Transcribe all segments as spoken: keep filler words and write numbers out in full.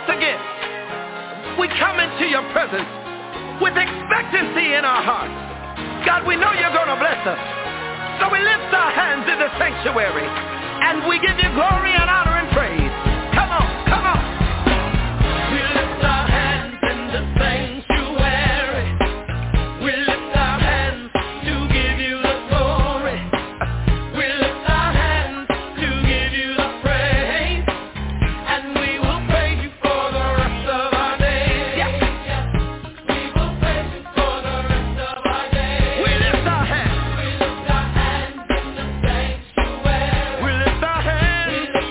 once again, we come into your presence with expectancy in our hearts. God, we know you're going to bless us. So we lift our hands in the sanctuary and we give you glory and honor and praise. Come on, come on. We lift our hands in the sanctuary. We lift our hands to give you the glory. We lift our hands to give you the praise. And we will praise you for the rest of our days. Yes. We will praise you for the rest of our days. We lift our hands. We lift our hands in the sanctuary. We lift our hands. We lift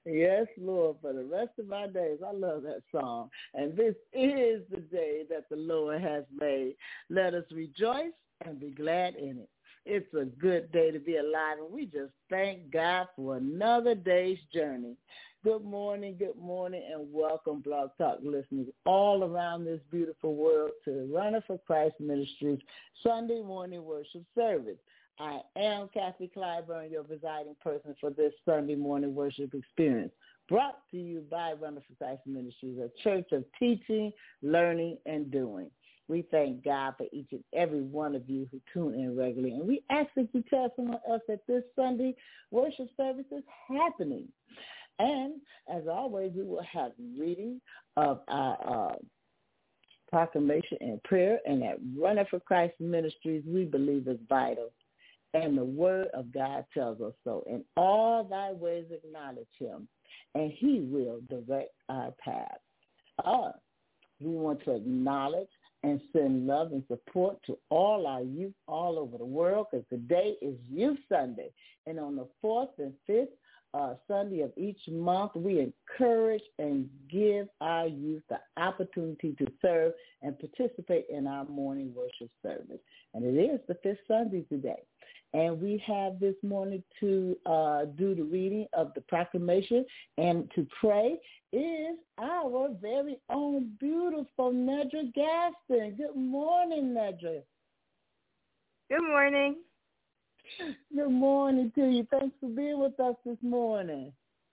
Yes, Lord, for the rest of my days. I love that song. And this is the day that the Lord has made. Let us rejoice and be glad in it. It's a good day to be alive, and we just thank God for another day's journey. Good morning, good morning, and welcome, Blog Talk listeners all around this beautiful world to Runner for Christ Ministries Sunday morning worship service. I am Kathy Clyburn, your presiding person for this Sunday morning worship experience, brought to you by Runner for Christ Ministries, a church of teaching, learning, and doing. We thank God for each and every one of you who tune in regularly. And we ask that you tell someone else that this Sunday worship service is happening. And as always, we will have reading of our uh, proclamation and prayer. And at Runner for Christ Ministries, we believe is vital. And the word of God tells us so. In all thy ways acknowledge him, and he will direct our path. Uh, we want to acknowledge and send love and support to all our youth all over the world, because today is Youth Sunday. And on the fourth and fifth uh, Sunday of each month, we encourage and give our youth the opportunity to serve and participate in our morning worship service. And it is the fifth Sunday today. And we have this morning to uh, do the reading of the proclamation and to pray is our very own beautiful Nedra Gaston. Good morning, Nedra. Good morning. Good morning to you. Thanks for being with us this morning.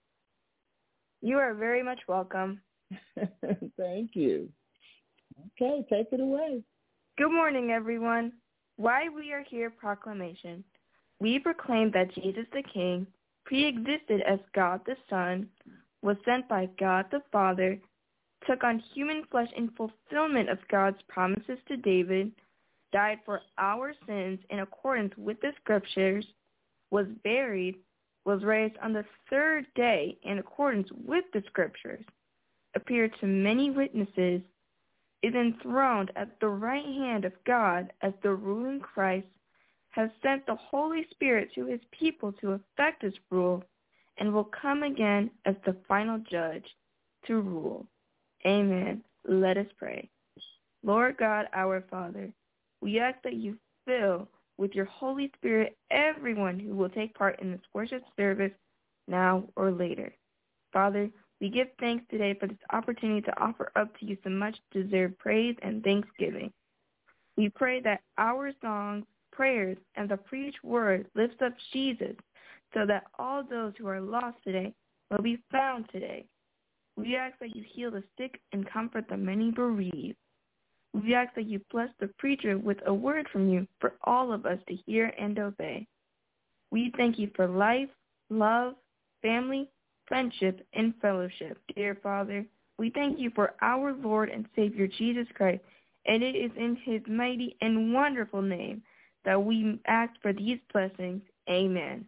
You are very much welcome. Thank you. Okay, take it away. Good morning, everyone. Why we are here proclamation. We proclaim that Jesus the King pre-existed as God the Son, was sent by God the Father, took on human flesh in fulfillment of God's promises to David, died for our sins in accordance with the Scriptures, was buried, was raised on the third day in accordance with the Scriptures, appeared to many witnesses, is enthroned at the right hand of God as the ruling Christ, has sent the Holy Spirit to his people to effect his rule, and will come again as the final judge to rule. Amen. Let us pray. Lord God, our Father, we ask that you fill with your Holy Spirit everyone who will take part in this worship service now or later. Father, we give thanks today for this opportunity to offer up to you some much-deserved praise and thanksgiving. We pray that our songs, prayers, and the preached word lifts up Jesus so that all those who are lost today will be found today. We ask that you heal the sick and comfort the many bereaved. We ask that you bless the preacher with a word from you for all of us to hear and obey. We thank you for life, love, family, friendship, and fellowship. Dear Father, we thank you for our Lord and Savior Jesus Christ, and it is in his mighty and wonderful name that we ask for these blessings. Amen.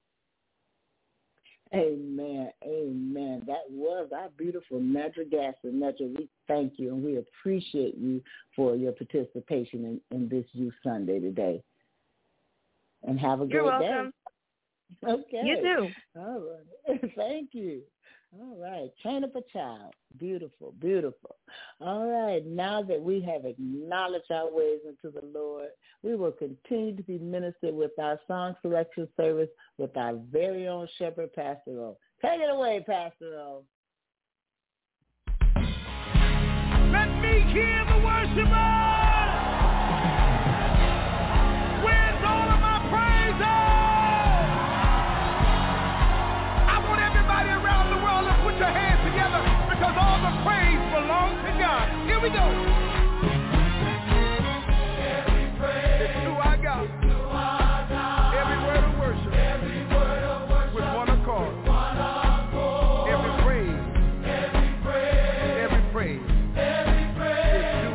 Amen. Amen. That was our beautiful Nedra Gaston. Nedra, we thank you and we appreciate you for your participation in, in this Youth Sunday today. And have a You're great welcome. day. Okay. You too. All right. Thank you. All right. Train up a child. Beautiful, beautiful. All right. Now that we have acknowledged our ways unto the Lord, we will continue to be ministered with our song selection service with our very own shepherd, Pastor O. Take it away, Pastor O. Let me hear the worshipers. Where's all of my praises? I want everybody around the world to put your hands together because all the praise belongs to God. Here we go. It's to our God. Every word of worship with one accord. Every praise, every praise is to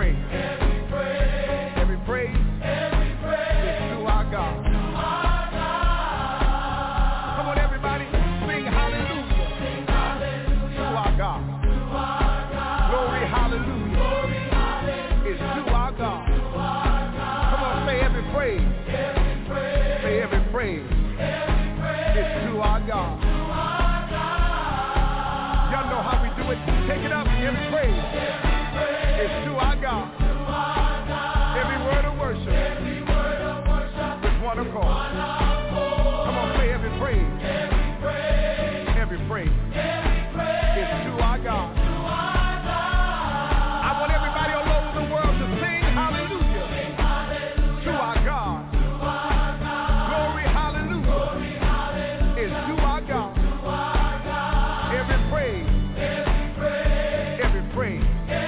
praise, every praise, every praise, every praise is to our God. To our God. Come on, everybody, sing hallelujah, sing hallelujah to our God. To our God. Glory, hallelujah, glory, hallelujah is to our God. To our God. Come on, say every praise, every praise, say every praise, every praise is to our God. To our God. Y'all know how we do it. Take it up, every praise. It's to our God. To our God. Every word of worship. Every word of worship. With one accord. One accord. Come on, say every praise. Every praise. Every praise. Every praise. It's to our God. To our God. I want everybody all over the world to sing hallelujah. Sing hallelujah. To our God. To our God. Glory, hallelujah. Glory, hallelujah. It's to our God. To our God. Every praise. Every praise. Every praise.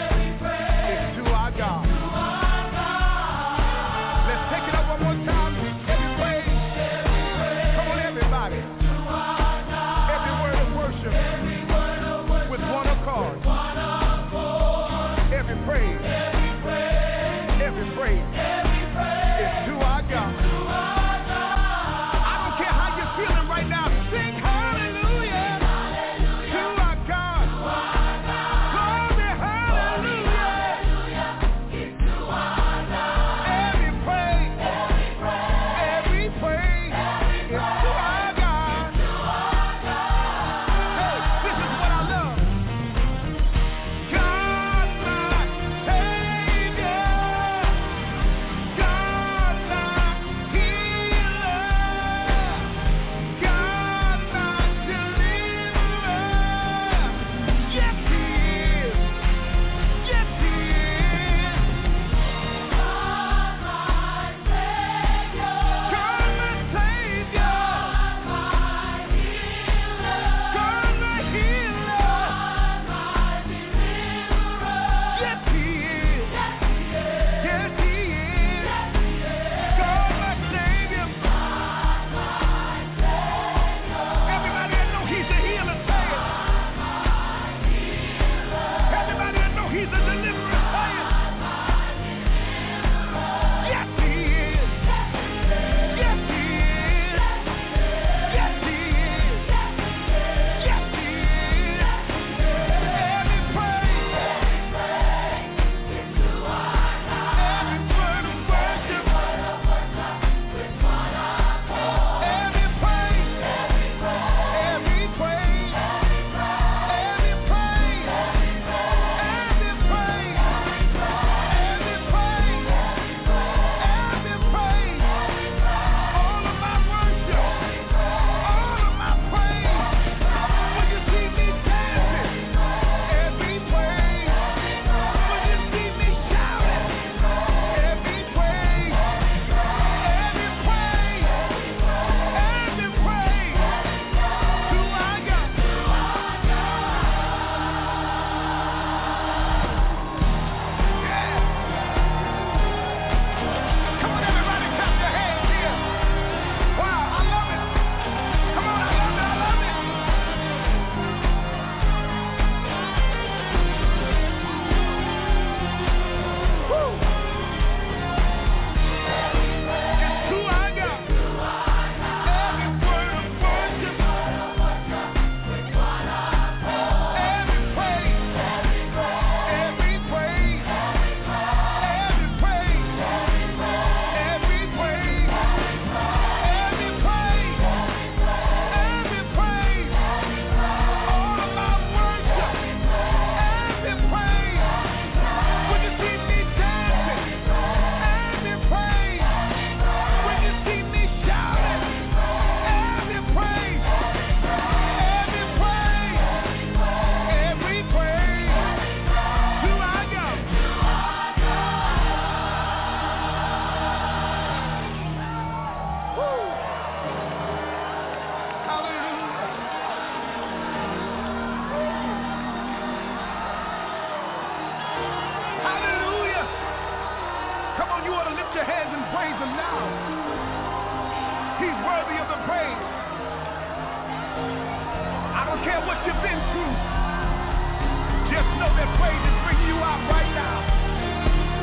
care what you've been through. Just know that praise is bringing you out right now.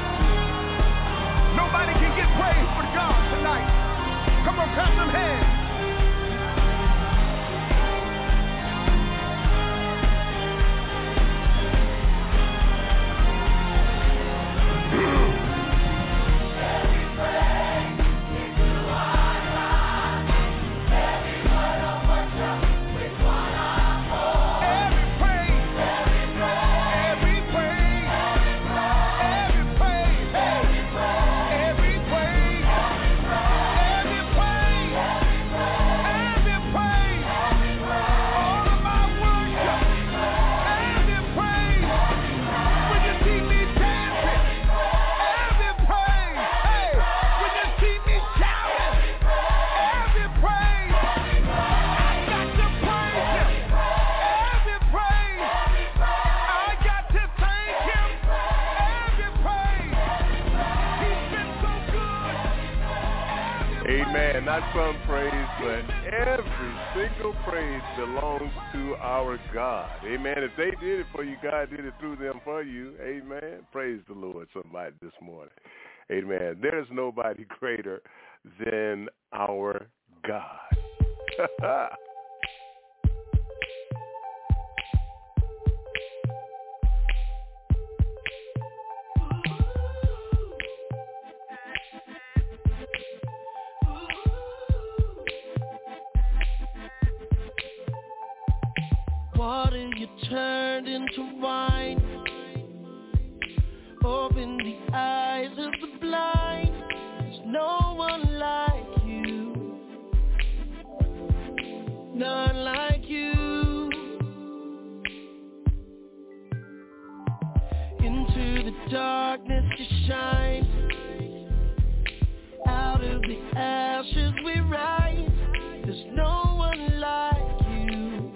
Amen. Not some praise, but every single praise belongs to our God. Amen. If they did it for you, God did it through them for you. Amen. Praise the Lord, somebody, this morning. Amen. There's nobody greater than our God. Water you turned into wine. Open the eyes of the blind. There's no one like you. None like you. Into the darkness you shine. Out of the ashes we rise. There's no one like you.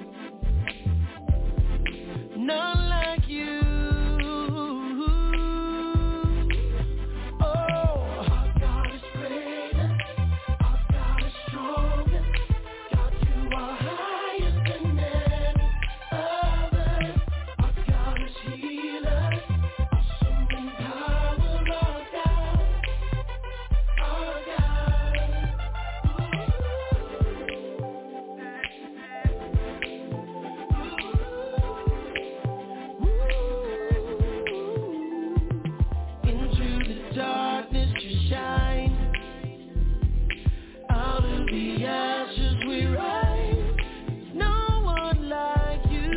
None like you. Oh, our God is greater. Our God is stronger. God, you are higher than any other. Our God is healer. Awesome in power. Our God. Our God. Darkness to shine. Out of the ashes we rise. No one like you.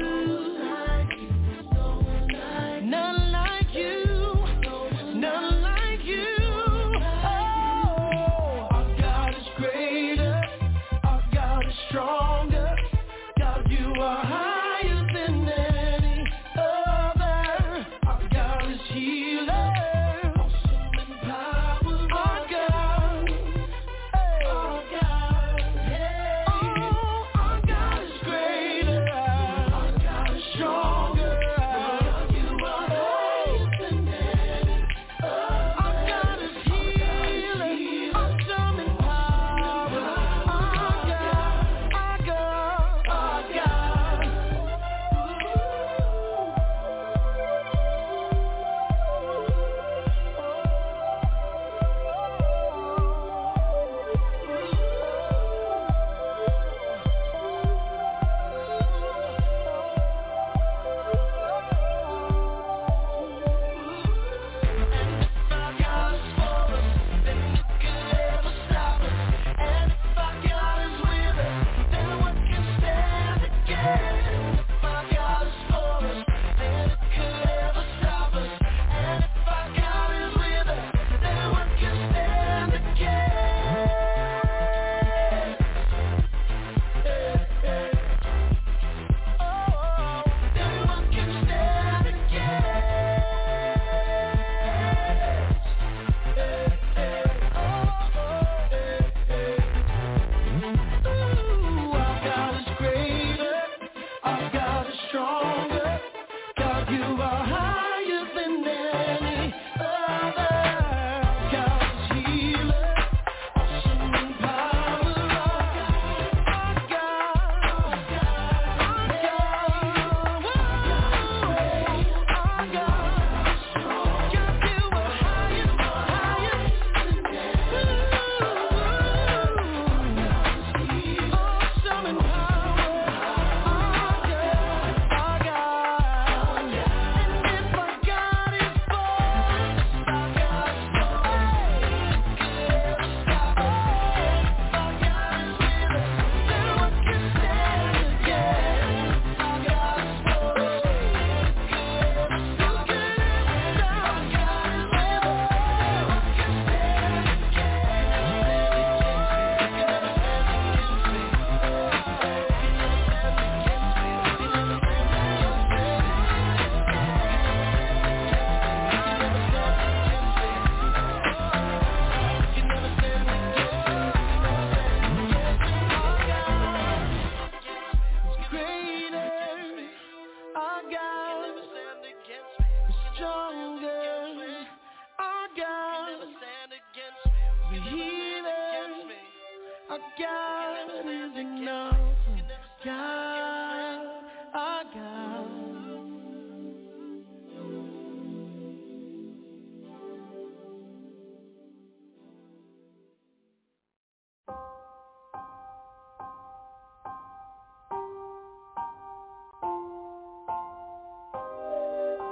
None like you. None like you. Oh, our God is greater. Our God is stronger. God, you are higher than any other. Our God is healer.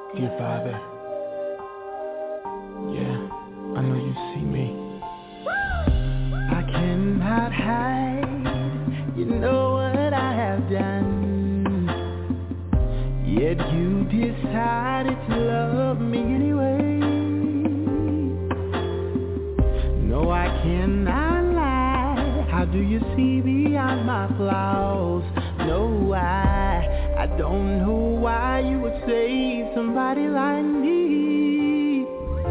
Dear Father, yeah, I know you see me. I cannot hide, you know what I have done. Yet you decided to love me anyway. No, I cannot lie. How do you see beyond my flaws? No, I, I don't know why you would save somebody like me.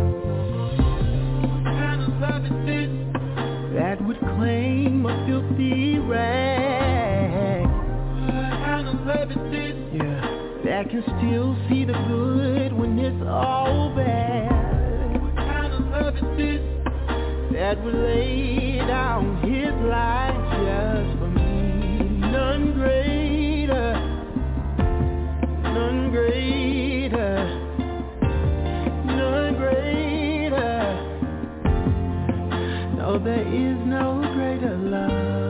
What kind of love is this that would claim a filthy rag? What kind of love is this, yeah, that can still see the good when it's all bad? What kind of love is this that would lay down his life just for me? None greater, none greater, none greater. No, there is no greater love.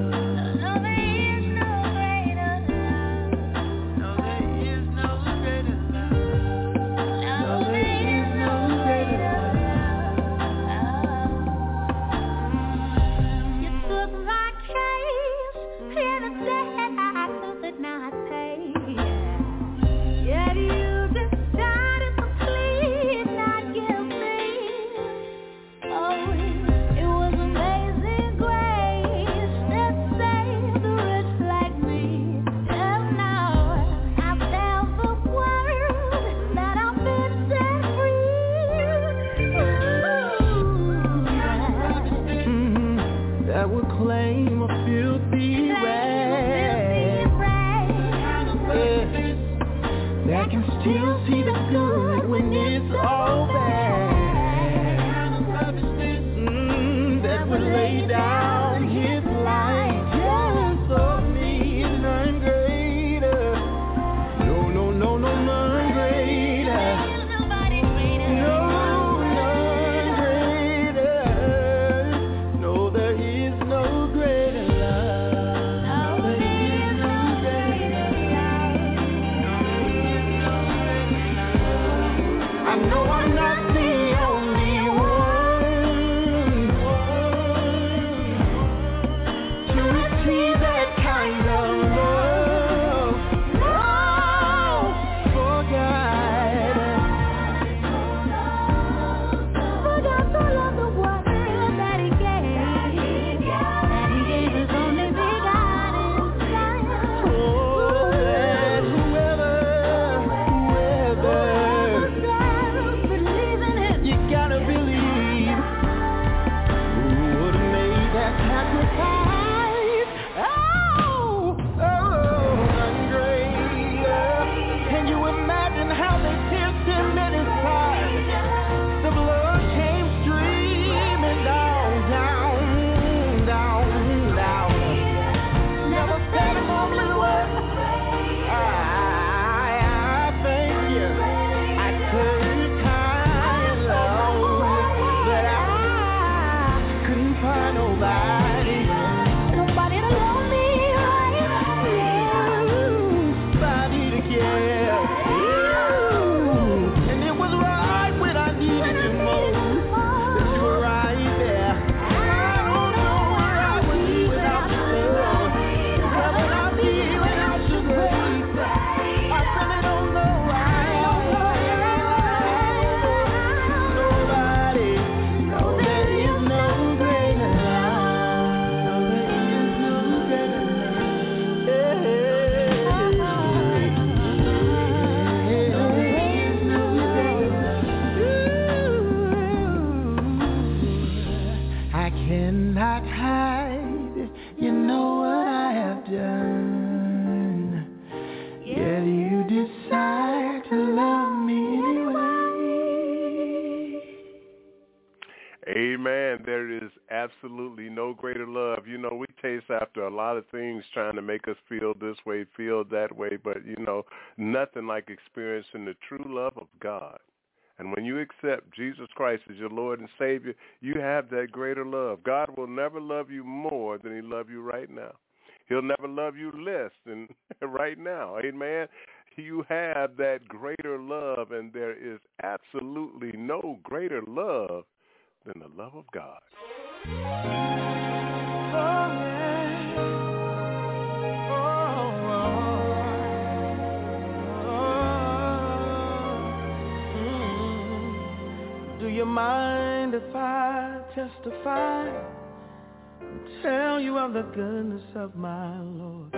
Amen. There is absolutely no greater love. You know, we chase after a lot of things trying to make us feel this way, feel that way, but, you know, nothing like experiencing the true love of God. And when you accept Jesus Christ as your Lord and Savior, you have that greater love. God will never love you more than he loves you right now. He'll never love you less than right now. Amen. you have that greater love, and there is absolutely no greater love than the love of God. Oh, yeah. Oh, oh, oh. Mm. Do you mind if I testify and tell you of the goodness of my Lord?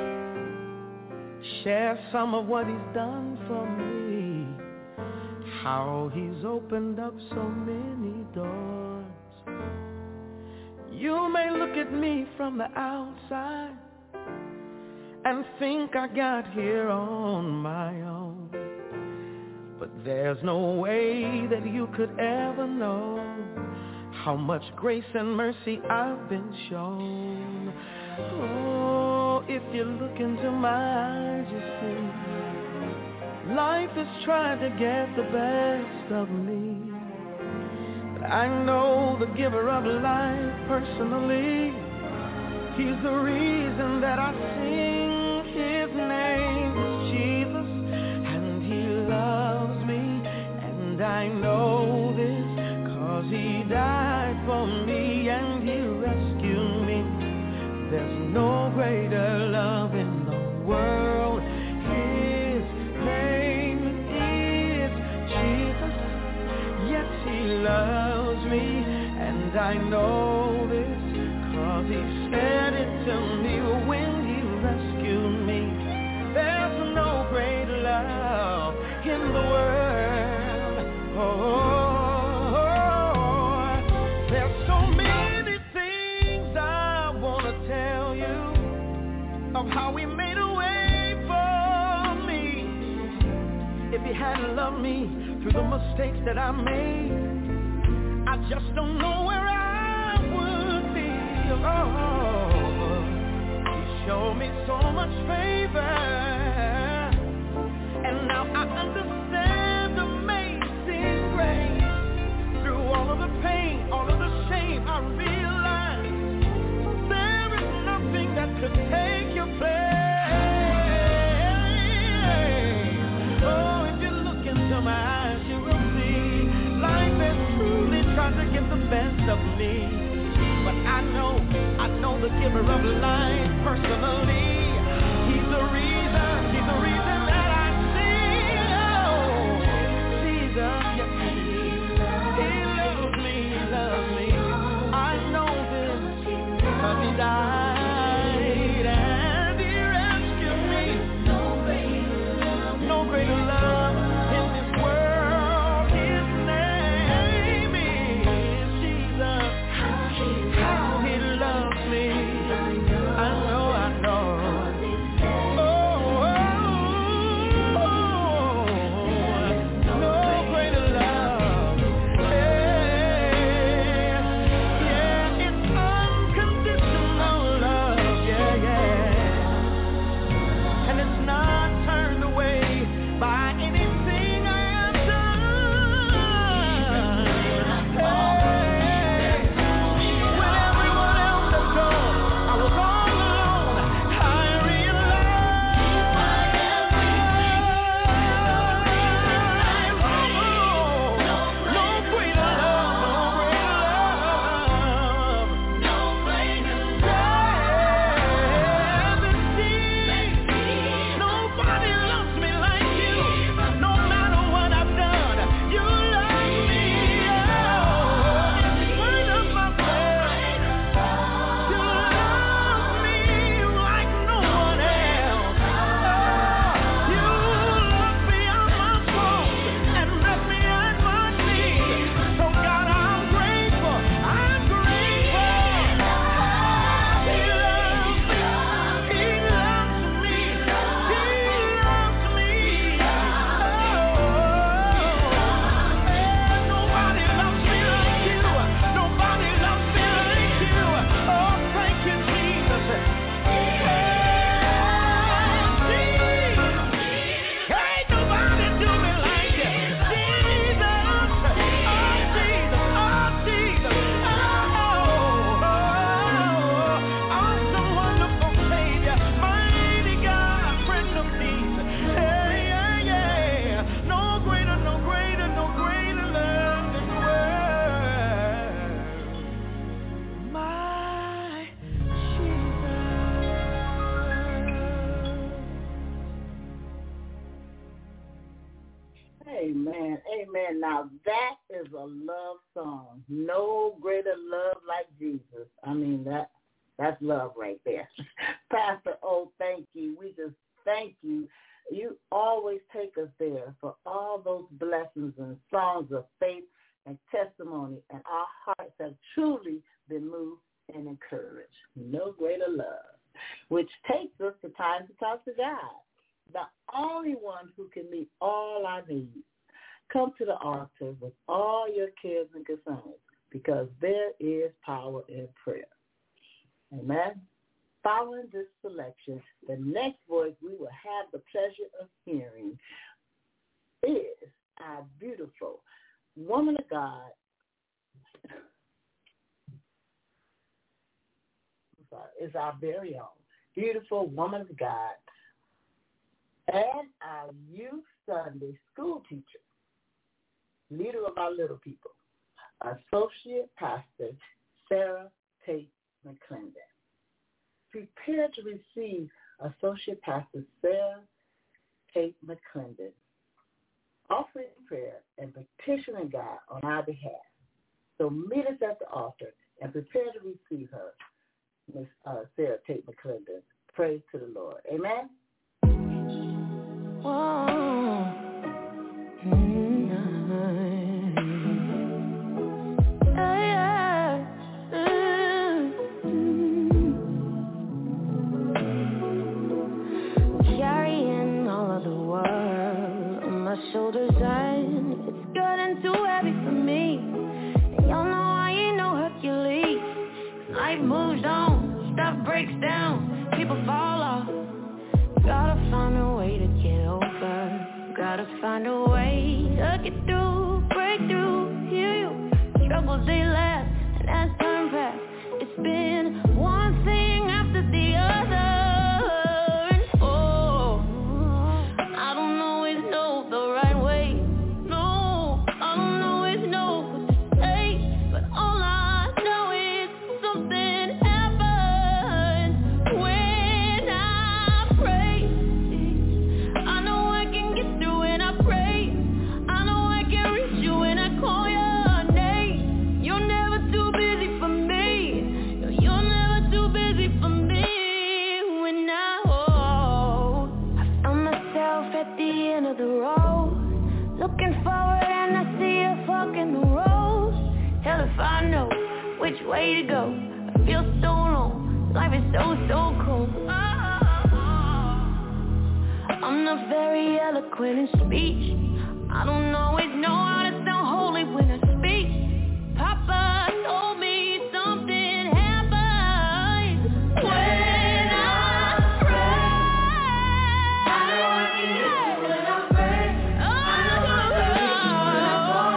Share some of what he's done for me, how he's opened up so many doors. You may look at me from the outside and think I got here on my own, but there's no way that you could ever know how much grace and mercy I've been shown. Oh, if you look into my eyes, you see life has tried to get the best of me. But I know the giver of life personally. He's the reason that I sing. His name is Jesus, and he loves me. And I know this 'cause he died for me and he rescued me. There's no greater love in the world. His name is Jesus. Yes, he loves me, and I know this 'cause he said it to me when he rescued me. There's no greater love in the world. Oh. Of how he made a way for me. If he hadn't loved me through the mistakes that I made, I just don't know where I would be. Oh, he showed me so much favor, and now I understand amazing grace. Through all of the pain, all of the shame, I realized there is nothing that could take your place. Oh, if you look into my eyes, you will see life has truly tried to get the best of me. But I know, I know the giver of life personally. He's the reason, he's the reason that I sing. Oh, Jesus, yes, he loves me, he loves me. I know this, 'cause he died. Amen. Now, that is a love song. No greater love like Jesus. I mean, that that's love right there. Pastor O, thank you. We just thank you. You always take us there for all those blessings and songs of faith and testimony, and our hearts have truly been moved and encouraged. No greater love, which takes us to time to talk to God, the only one who can meet all our needs. Come to the altar with all your cares and concerns, because there is power in prayer. Amen. Following this selection, the next voice we will have the pleasure of hearing is our beautiful woman of God. I'm sorry, is our very own beautiful woman of God and our youth Sunday school teacher, leader of our little people, Associate Pastor Sarah Tate McClendon. Prepare to receive Associate Pastor Sarah Tate McClendon, offering prayer and petitioning God on our behalf. So meet us at the altar and prepare to receive her, Miss uh, Sarah Tate McClendon. Praise to the Lord. Amen. Whoa. Mm-hmm. Shoulders and it's getting too heavy for me. And y'all know I ain't no Hercules. Life moves on, stuff breaks down, people fall off. Gotta find a way to get over. Gotta find a way to get through, break through, hear you. Troubles they last, and as time passes, it's been one thing after the other. Which way to go? I feel so long. Life is so, so cold. I'm not very eloquent in speech. I don't always know how to sound holy when I speak. Papa told me something happens when I pray. I know I can get through when I pray. I know I can get through when I pray.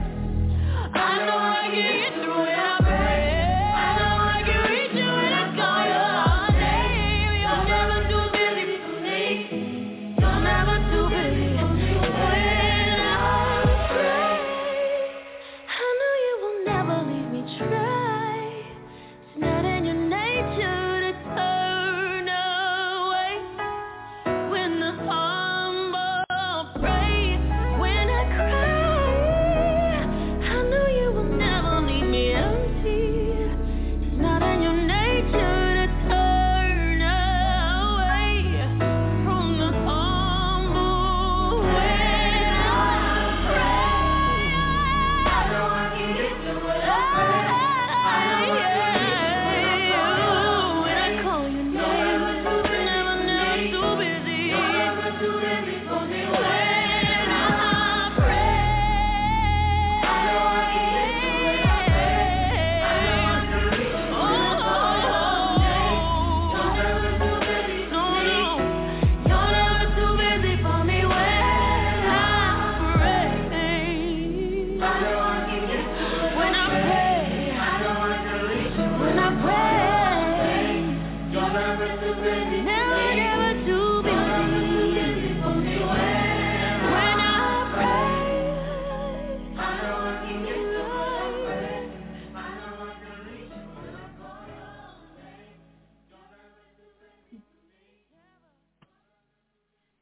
I know I can reach you when I call.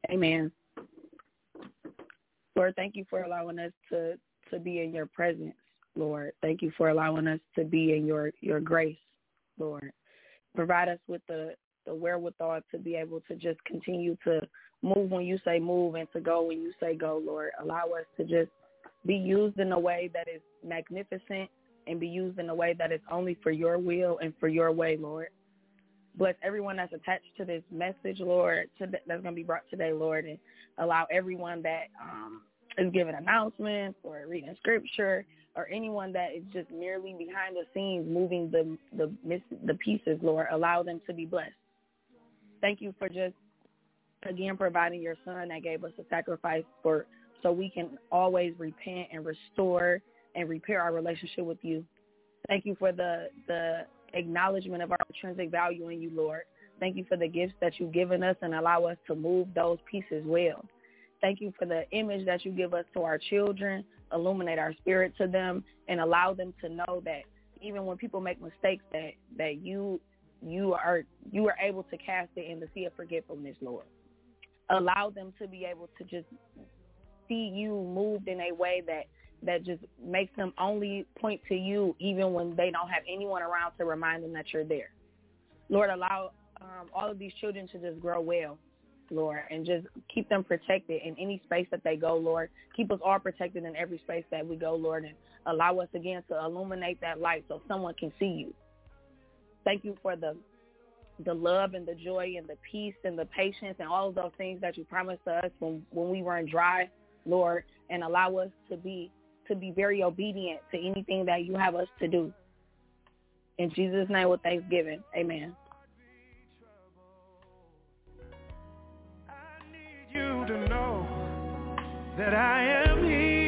Amen. Lord, thank you for allowing us to, to be in your presence, Lord. Thank you for allowing us to be in your, your grace, Lord. Provide us with the, the wherewithal to be able to just continue to move when you say move and to go when you say go, Lord. Allow us to just be used in a way that is magnificent and be used in a way that is only for your will and for your way, Lord. Bless everyone that's attached to this message, Lord, to th- that's going to be brought today, Lord, and allow everyone that um, is giving announcements or reading scripture or anyone that is just merely behind the scenes moving the the the pieces, Lord, allow them to be blessed. Thank you for just, again, providing your son that gave us a sacrifice for so we can always repent and restore and repair our relationship with you. Thank you for the the acknowledgement of our intrinsic value in you, Lord. Thank you for the gifts that you've given us and allow us to move those pieces well. Thank you for the image that you give us to our children, illuminate our spirit to them, and allow them to know that even when people make mistakes, that, that you you are you are able to cast it in the sea of forgetfulness, Lord. Allow them to be able to just see you moved in a way that that just makes them only point to you even when they don't have anyone around to remind them that you're there. Lord, allow um, all of these children to just grow well, Lord, and just keep them protected in any space that they go, Lord. Keep us all protected in every space that we go, Lord, and allow us again to illuminate that light so someone can see you. Thank you for the the love and the joy and the peace and the patience and all of those things that you promised to us when, when we run dry, Lord, and allow us to be to be very obedient to anything that you have us to do. In Jesus' name with thanksgiving, amen. I need you to know that I am here.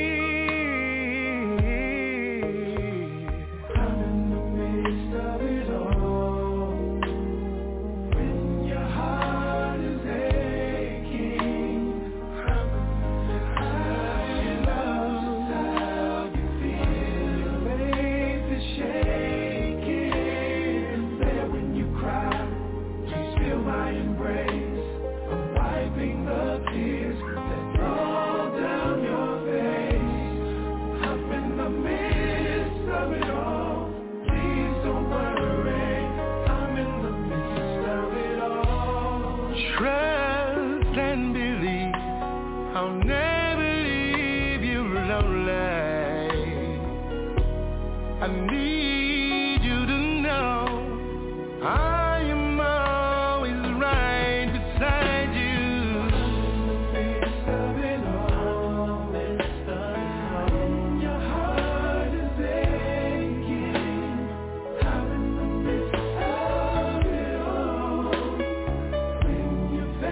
I'm in the midst of it all. When your heart is aching, I love how you feel. Your faith is shaking. There when you cry, please feel my embrace. I'm wiping the tears that fall down your face. I'm in the midst of it all. Please don't worry. I'm in the midst of it all. Trust and believe. I'll never leave you lonely. I need you to know I am always right beside you. Midst of it all, midst of it all. When your heart is aching, I'm in the midst of it all. When your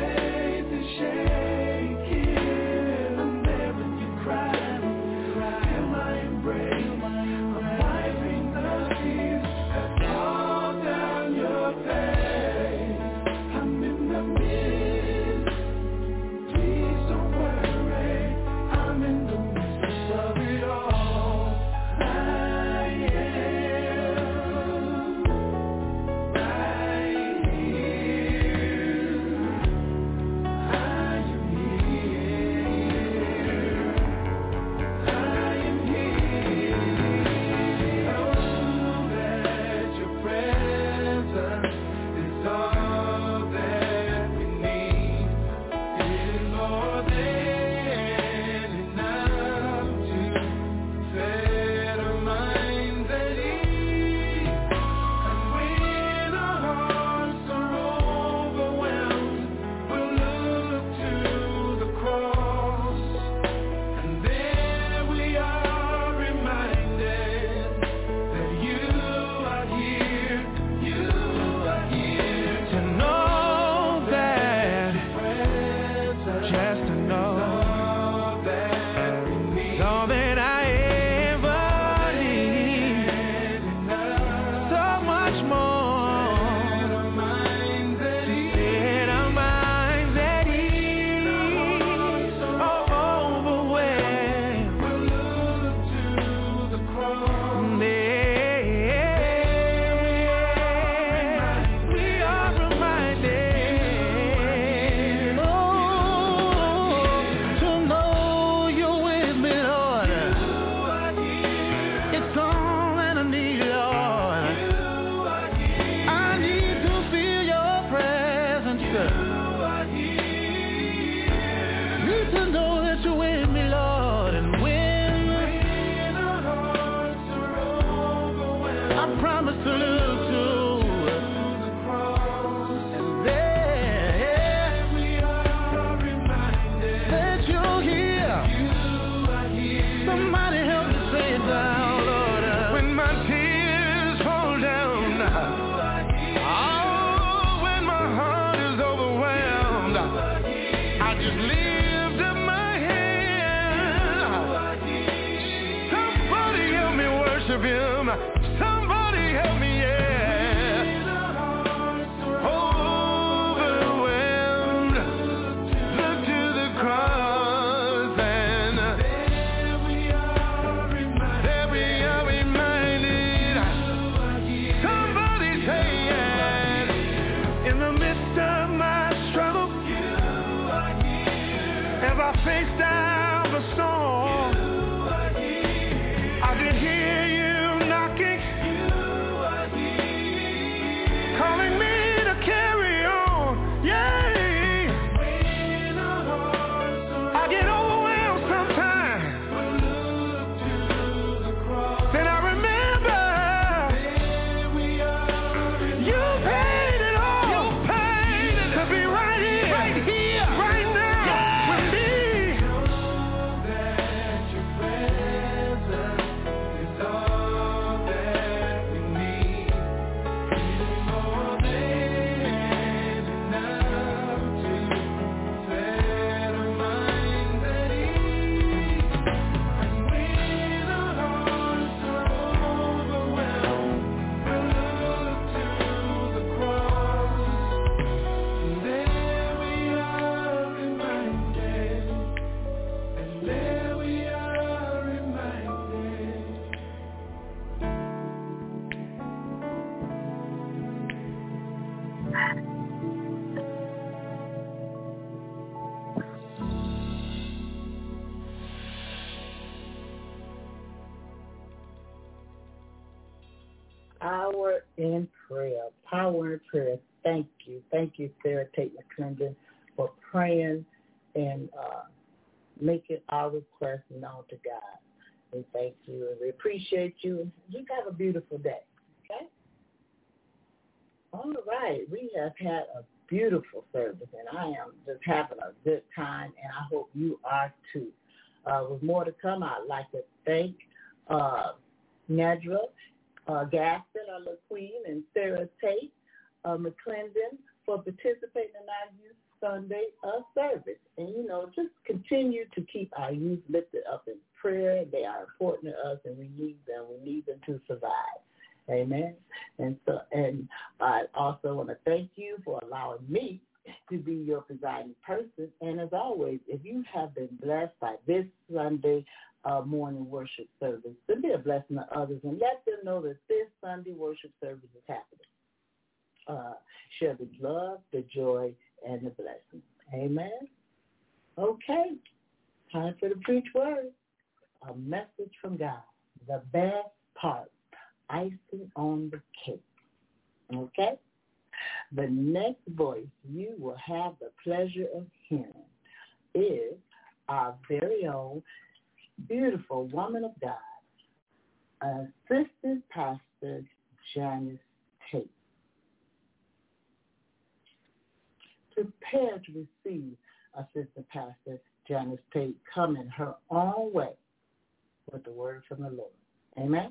him. Somebody help me, yeah. Overwhelmed, look to the cross, and there we are reminded. Somebody say yes. In the midst of my struggle, as I face down the storm, I can hear you knocking, calling me to carry on. Yeah, I get overwhelmed sometimes. Then I remember you paid it all. You paid it to be right here, right here, right now with me. Power in prayer. Power in prayer. Thank you. Thank you, Sarah Tate McClendon, for praying and uh, making our request known to God. We thank you and we appreciate you. You have a beautiful day. Okay? All right. We have had a beautiful service, and I am just having a good time, and I hope you are too. Uh, with more to come, I'd like to thank uh, Nedra Uh, Gaston, our little queen, and Sarah Tate uh, McClendon for participating in our Youth Sunday uh, service. And, you know, just continue to keep our youth lifted up in prayer. They are important to us, and we need them. We need them to survive. Amen. And so, and I also want to thank you for allowing me to be your presiding person. And as always, if you have been blessed by this Sunday Uh, morning worship service, then be a blessing to others and let them know that this Sunday worship service is happening. Uh, share the love, the joy, and the blessing. Amen. Okay, time for the preach word. A message from God. The best part, icing on the cake. Okay? The next voice you will have the pleasure of hearing is our very own beautiful woman of God, Assistant Pastor Janice Tate. Prepare to receive Assistant Pastor Janice Tate coming her own way with the word from the Lord. Amen.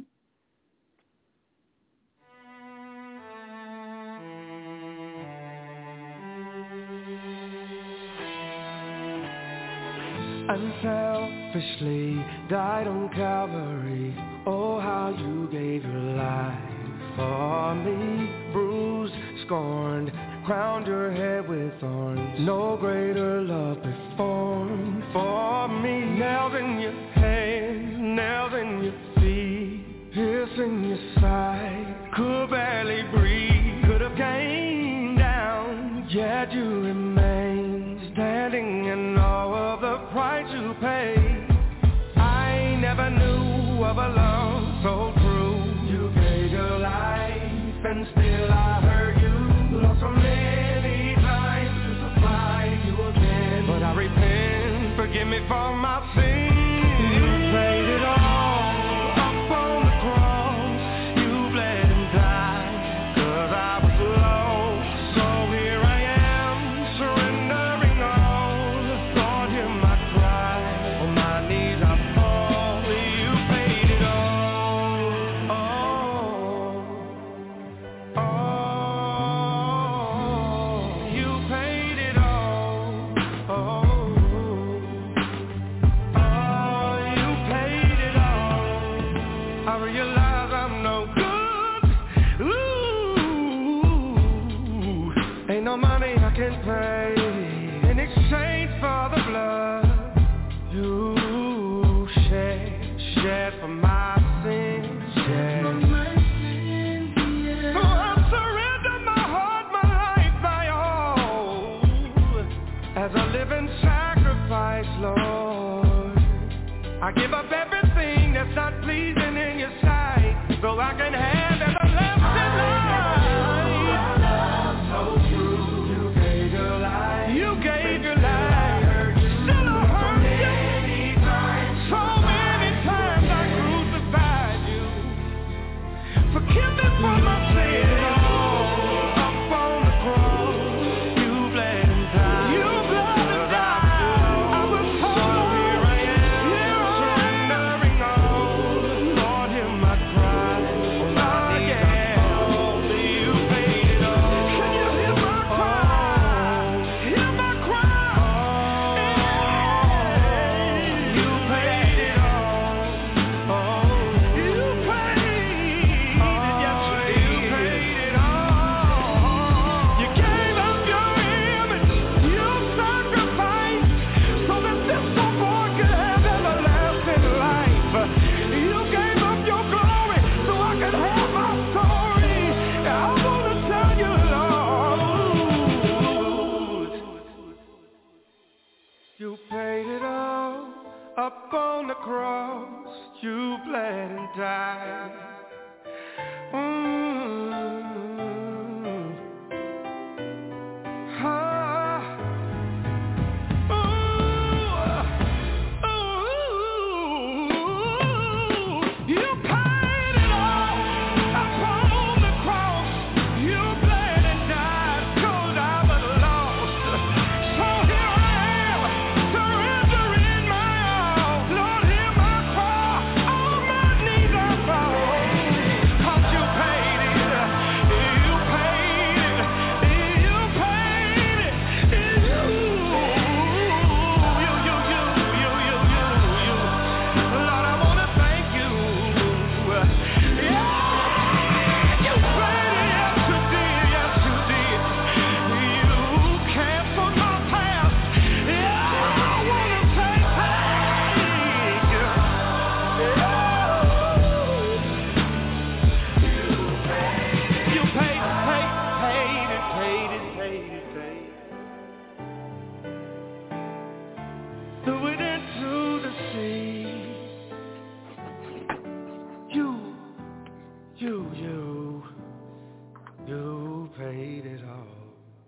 Unselfishly died on Calvary. Oh, how you gave your life for me. Bruised, scorned, crowned your head with thorns. No greater love performed for me. Nails in your hands, nails in your feet, pierce in your side. Could barely breathe, could have came down, yet you remain standing in awe of the price you paid. I never knew of a love so true. You gave your life and still I heard you. Lost so many times to find you again. But I repent, forgive me for my sins. You paid it all up on the cross. You bled and died, 'cause I was lost. So here I am, surrendering all. Lord, hear my cry. Oh, Ain't no money I can pay in exchange for the blood you shed, shed for my sins, shed. So I surrender my heart, my life, my all, as a living sacrifice, Lord. I give up everything that's not pleasing in your sight, so I can have everlasting life. Up on the cross, you bled and died. Mm-hmm. Ah. Ooh. Ooh. You paid it all up on the cross. You bled and died 'cause I was lost. So here I am, surrendering my all. Lord, hear my cry. On my knees I fall. 'Cause you paid it. You paid it. You paid it. You, you, you, you, you, you, you, you. Lord, I want to thank you. Yeah, you paid it. Yes, you did. Yes, you did. You cared for my past. Yeah, I want to say thank you. You paid, paid, paid it, paid it, paid it, paid it. Threw it into the sea. You, you, you, you paid it all.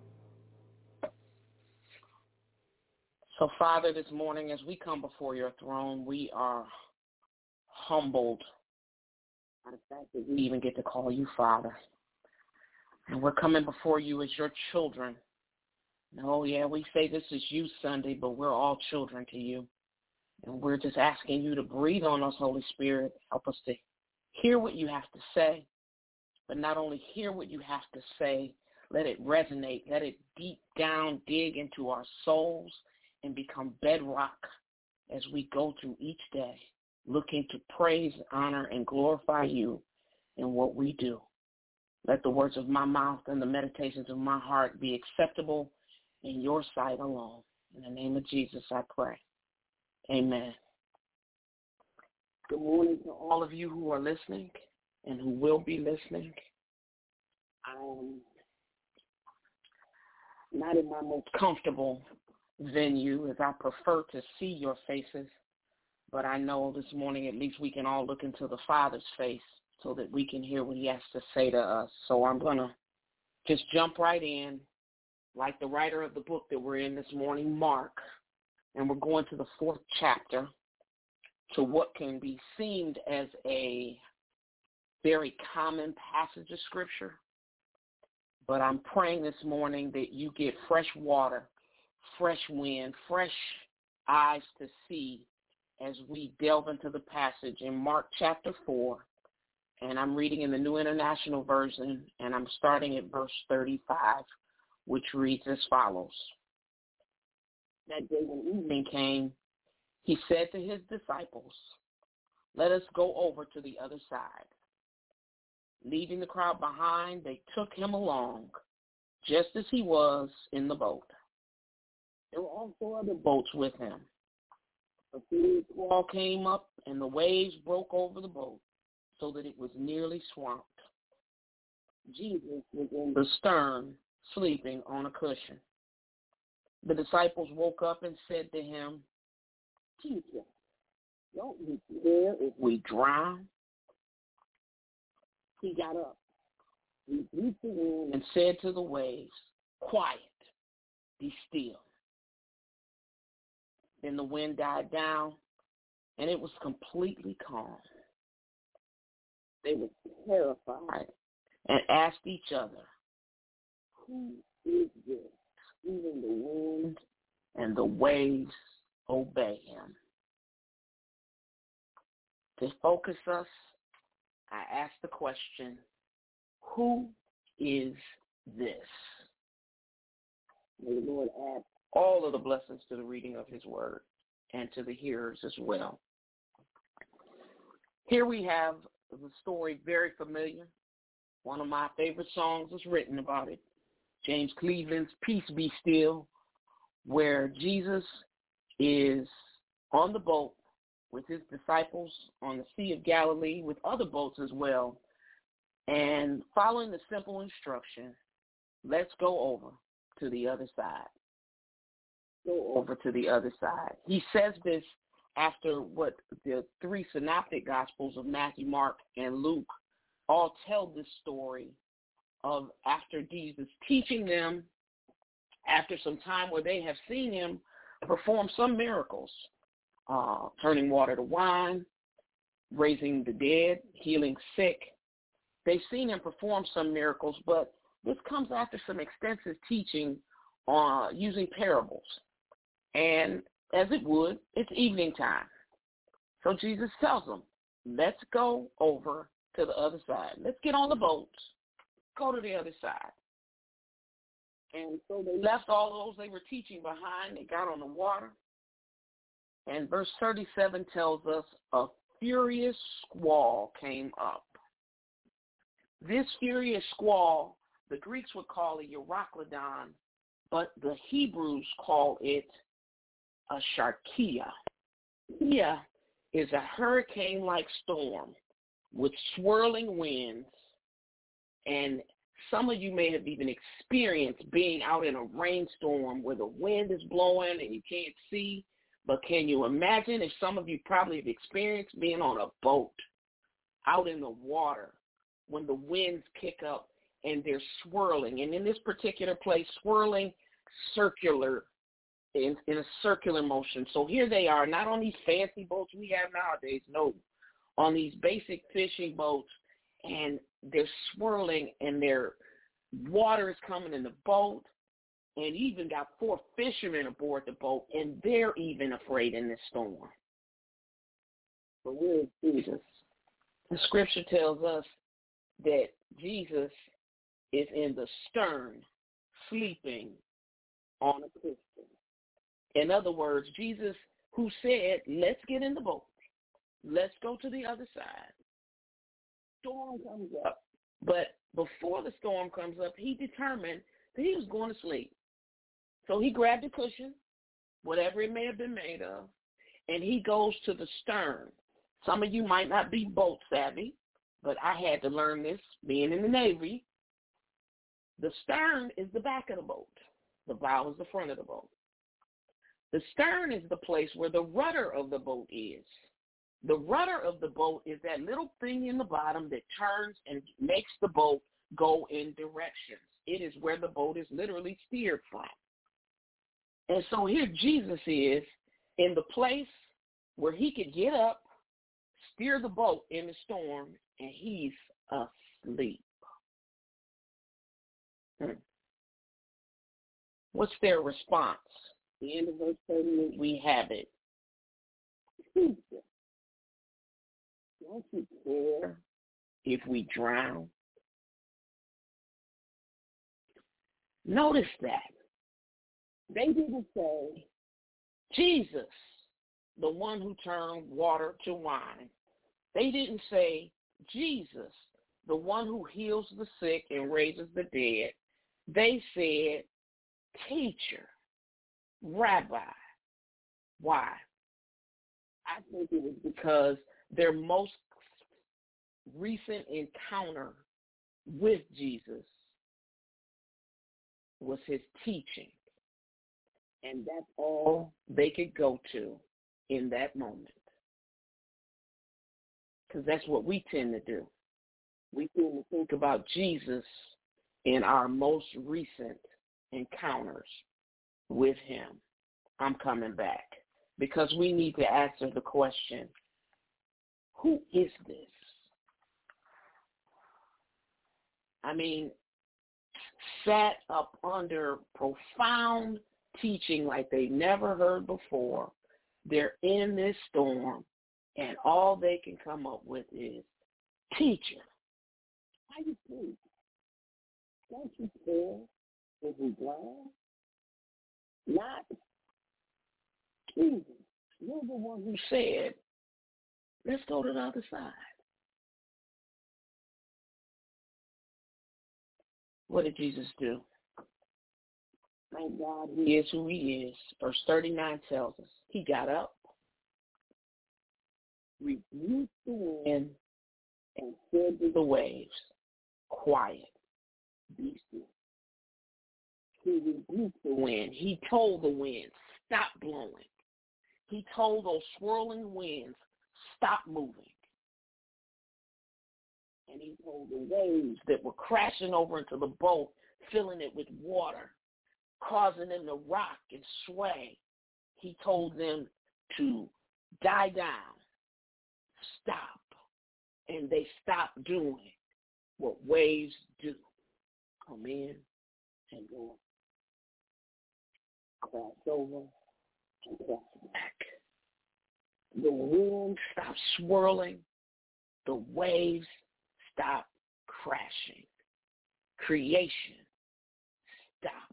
So, Father, this morning as we come before your throne, we are humbled by the fact that we even get to call you Father. And we're coming before you as your children. No, yeah, we say this is you Sunday, but we're all children to you. And we're just asking you to breathe on us, Holy Spirit. Help us to hear what you have to say, but not only hear what you have to say, let it resonate, let it deep down dig into our souls and become bedrock as we go through each day, looking to praise, honor, and glorify you in what we do. Let the words of my mouth and the meditations of my heart be acceptable in your sight alone. In the name of Jesus, I pray. Amen. Good morning to all of you who are listening and who will be listening. I'm not in my most comfortable venue as I prefer to see your faces, but I know this morning at least we can all look into the Father's face so that we can hear what he has to say to us. So I'm going to just jump right in like the writer of the book that we're in this morning, Mark, and we're going to the fourth chapter to what can be seen as a very common passage of Scripture. But I'm praying this morning that you get fresh water, fresh wind, fresh eyes to see as we delve into the passage in Mark chapter four. And I'm reading in the New International Version, and I'm starting at verse thirty-five, which reads as follows. That day when evening came, he said to his disciples, "Let us go over to the other side." Leaving the crowd behind, they took him along, just as he was in the boat. There were also other boats with him. A big squall came up, and the waves broke over the boat so that it was nearly swamped. Jesus was in the stern, sleeping on a cushion. The disciples woke up and said to him, "Teacher, don't you care if we drown?" He got up, rebuked the wind, and said to the waves, "Quiet, be still." Then the wind died down, and it was completely calm. They were terrified and asked each other, "Who is this? Even the wind and the waves obey him." To focus us, I ask the question, who is this? May the Lord add all of the blessings to the reading of his word and to the hearers as well. Here we have the story very familiar. One of my favorite songs is written about it. James Cleveland's Peace Be Still, where Jesus is on the boat with his disciples on the Sea of Galilee with other boats as well, and following the simple instruction, let's go over to the other side. Go over to the other side. He says this after what the three synoptic gospels of Matthew, Mark, and Luke all tell this story of after Jesus teaching them, after some time where they have seen him perform some miracles, uh, turning water to wine, raising the dead, healing sick. They've seen him perform some miracles, but this comes after some extensive teaching on using parables. And as it would, it's evening time. So Jesus tells them, let's go over to the other side. Let's get on the boat, go to the other side. And so they left all those they were teaching behind. They got on the water. And verse thirty-seven tells us a furious squall came up. This furious squall, the Greeks would call it Euroclydon, but the Hebrews call it a sharkia. Sharkia is a hurricane-like storm with swirling winds, and some of you may have even experienced being out in a rainstorm where the wind is blowing and you can't see, but can you imagine if some of you probably have experienced being on a boat out in the water when the winds kick up and they're swirling, and in this particular place, swirling circular, in, in a circular motion. So here they are, not on these fancy boats we have nowadays, no, on these basic fishing boats, and they're swirling and their water is coming in the boat, and you even got four fishermen aboard the boat, and they're even afraid in this storm. But where is Jesus? The scripture tells us that Jesus is in the stern, sleeping on a cushion. In other words, Jesus, who said, let's get in the boat, let's go to the other side. Storm comes up. But before the storm comes up, he determined that he was going to sleep. So he grabbed a cushion, whatever it may have been made of, and he goes to the stern. Some of you might not be boat savvy, but I had to learn this being in the Navy. The stern is the back of the boat. The bow is the front of the boat. The stern is the place where the rudder of the boat is. The rudder of the boat is that little thing in the bottom that turns and makes the boat go in directions. It is where the boat is literally steered from. And so here Jesus is in the place where he could get up, steer the boat in the storm, and he's asleep. Hmm. What's their response? The end of verse thirty-eight, we have it. Teacher, don't you care if we drown? Notice that. They didn't say, Jesus, the one who turned water to wine. They didn't say, Jesus, the one who heals the sick and raises the dead. they said, teacher, rabbi. Why? I think it was because their most recent encounter with Jesus was his teaching. And that's all they could go to in that moment. Because that's what we tend to do. We tend to think about Jesus in our most recent encounters with him. I'm coming back. Because we need to answer the question, who is this? I mean, sat up under profound teaching like they never heard before. They're in this storm, and all they can come up with is, teacher, how you think? Don't you care if we blind? Not Jesus. You're the one who said, let's go to the other side. What did Jesus do? Thank God he is who he is. Verse thirty-nine tells us he got up, rebuked the wind, and said to the waves, quiet, be still. He rebuked the wind. He told the wind, stop blowing. He told those swirling winds, stop moving. And he told the waves that were crashing over into the boat, filling it with water, causing them to rock and sway. He told them to die down, stop. And they stopped doing what waves do. Come in and go. Crash over and crash back. The wind stopped swirling. The waves stopped crashing. Creation stopped.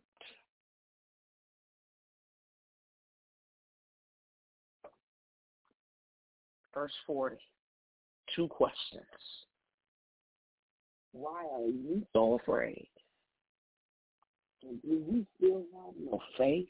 Verse forty, two questions. Why are you so afraid? And do you still have no faith?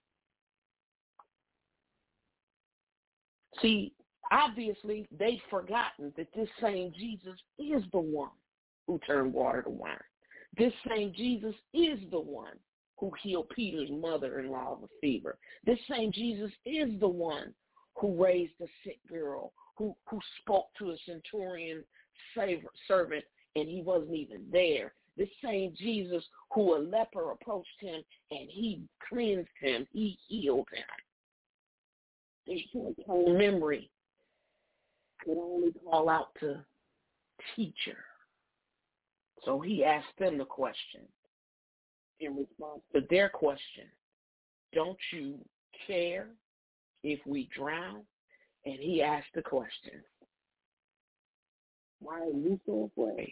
See, obviously, they've forgotten that this same Jesus is the one who turned water to wine. This same Jesus is the one who healed Peter's mother-in-law of a fever. This same Jesus is the one who raised a sick girl, who, who spoke to a centurion servant, and he wasn't even there. This same Jesus who a leper approached him, and he cleansed him, he healed him. They short-term memory could only call out to teacher. So he asked them the question. In response to their question, don't you care if we drown? And he asked the question, why are you so afraid?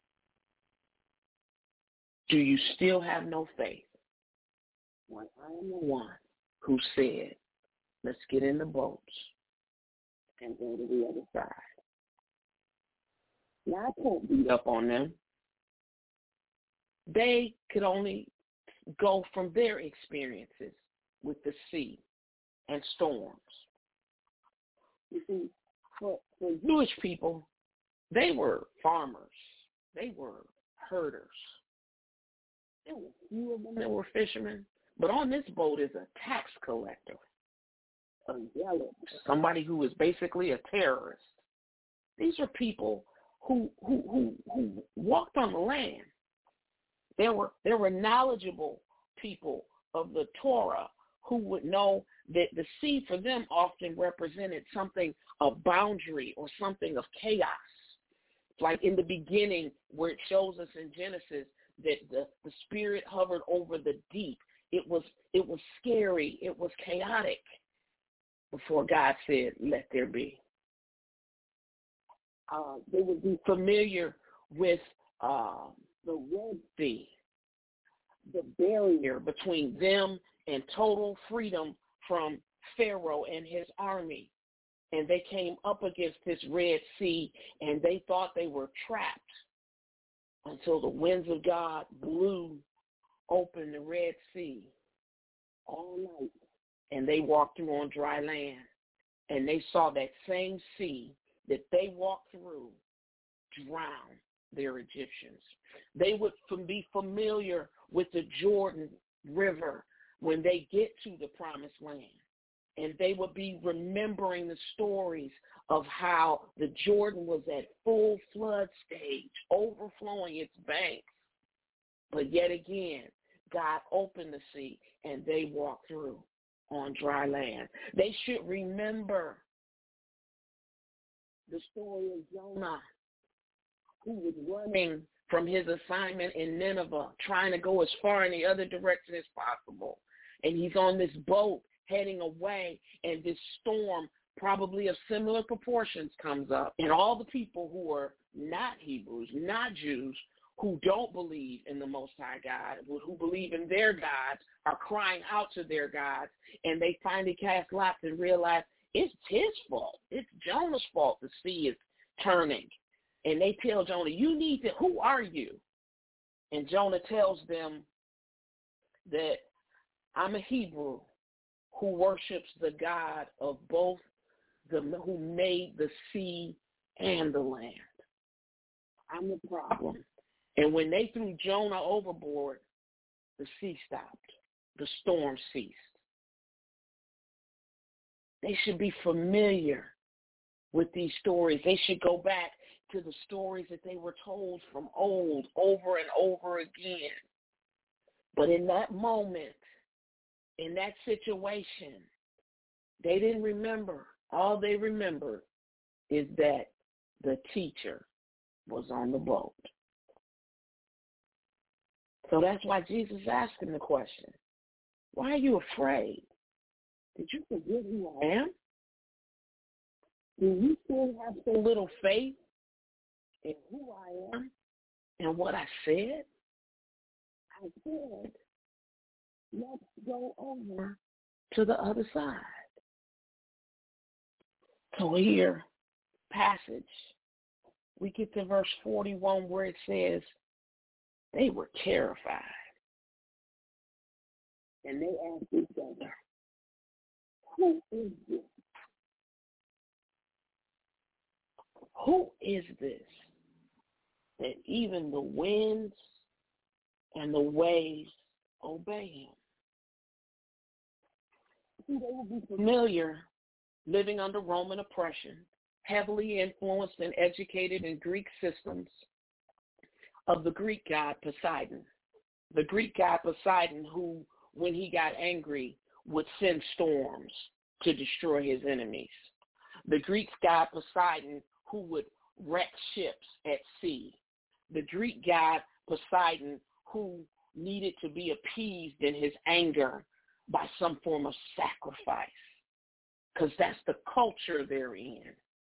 Do you still have no faith? When I am the one who said, let's get in the boats and go to the other side. Now, I can't beat up on them. They could only go from their experiences with the sea and storms. You see, for, for Jewish people, they were farmers. They were herders. There were few of them that were fishermen. But on this boat is a tax collector, a zealot, somebody who is basically a terrorist. These are people who who who, who walked on the land. There were there were knowledgeable people of the Torah who would know that the sea for them often represented something of boundary or something of chaos. Like in the beginning where it shows us in Genesis that the, the Spirit hovered over the deep. It was it was scary. It was chaotic before God said, let there be. Uh, they would be familiar with uh, the Red Sea, the barrier between them and total freedom from Pharaoh and his army. And they came up against this Red Sea, and they thought they were trapped until the winds of God blew opened the Red Sea all night, and they walked through on dry land, and they saw that same sea that they walked through drown their Egyptians. They would be familiar with the Jordan River when they get to the Promised Land, and they would be remembering the stories of how the Jordan was at full flood stage, overflowing its banks. But yet again, God opened the sea, and they walked through on dry land. They should remember the story of Jonah, who was running from his assignment in Nineveh, trying to go as far in the other direction as possible. And he's on this boat heading away, and this storm, probably of similar proportions, comes up. And all the people who are not Hebrews, not Jews, who don't believe in the Most High God, who believe in their gods, are crying out to their gods, and they finally cast lots and realize it's his fault. It's Jonah's fault the sea is turning. And they tell Jonah, you need to, who are you? And Jonah tells them that I'm a Hebrew who worships the God of both, the who made the sea and the land. I'm the problem. And when they threw Jonah overboard, the sea stopped. The storm ceased. They should be familiar with these stories. They should go back to the stories that they were told from old over and over again. But in that moment, in that situation, they didn't remember. All they remembered is that the teacher was on the boat. So that's why Jesus asked him the question, why are you afraid? Did you forget who I am? Do you still have so little faith in who I am and what I said? I said, let's go over to the other side. So here, passage, we get to verse forty-one where it says, they were terrified. And they asked each other, who is this? Who is this that even the winds and the waves obey him? See, they would be familiar living under Roman oppression, heavily influenced and educated in Greek systems of the Greek god Poseidon. The Greek god Poseidon who, when he got angry, would send storms to destroy his enemies. The Greek god Poseidon who would wreck ships at sea. The Greek god Poseidon who needed to be appeased in his anger by some form of sacrifice, because that's the culture they're in.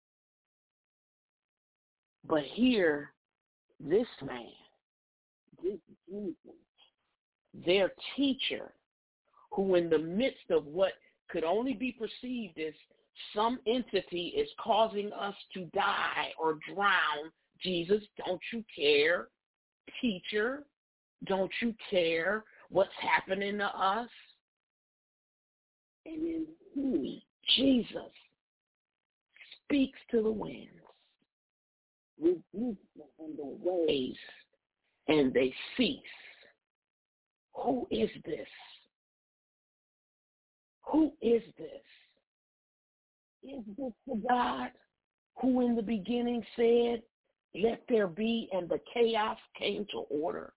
But here, this man, this Jesus, their teacher, who in the midst of what could only be perceived as some entity is causing us to die or drown. Jesus, don't you care? Teacher, don't you care what's happening to us? And then he, Jesus, speaks to the winds, rebukes them in the waves, and they cease. Who is this? Who is this? Is this the God who in the beginning said, let there be, and the chaos came to order?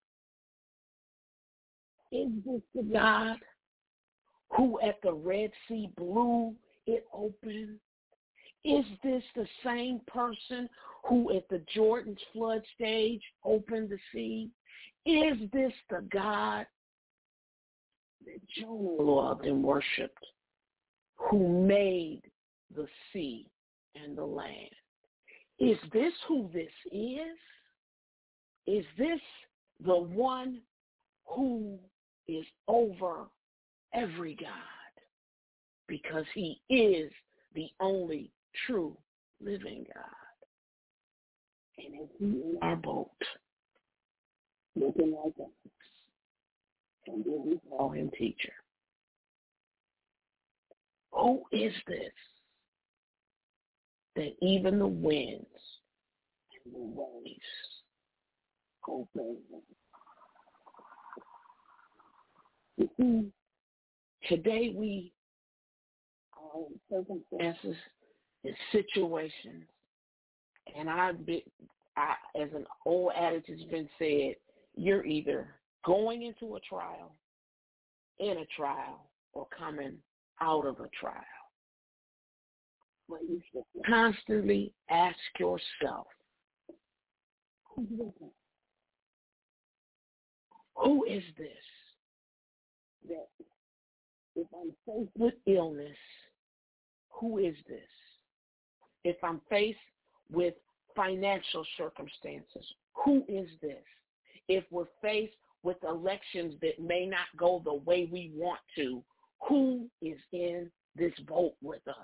Is this the God who at the Red Sea blew it open? Is this the same person who at the Jordan's flood stage opened the sea? Is this the God that Jonah loved and worshipped, who made the sea and the land? Is this who this is? Is this the one who is over every God? Because he is the only true living God. And if he in our boat, looking like us, And then we call him teacher. Who is this that even the winds and the waves obey him? You see, today we are in circumstances and situations, and I've been, I, as an old adage has been said, you're either going into a trial, in a trial, or coming out of a trial. But you should constantly ask yourself, who is this that if I'm faced with illness, who is this? If I'm faced with financial circumstances, who is this? If we're faced with elections that may not go the way we want to, who is in this boat with us?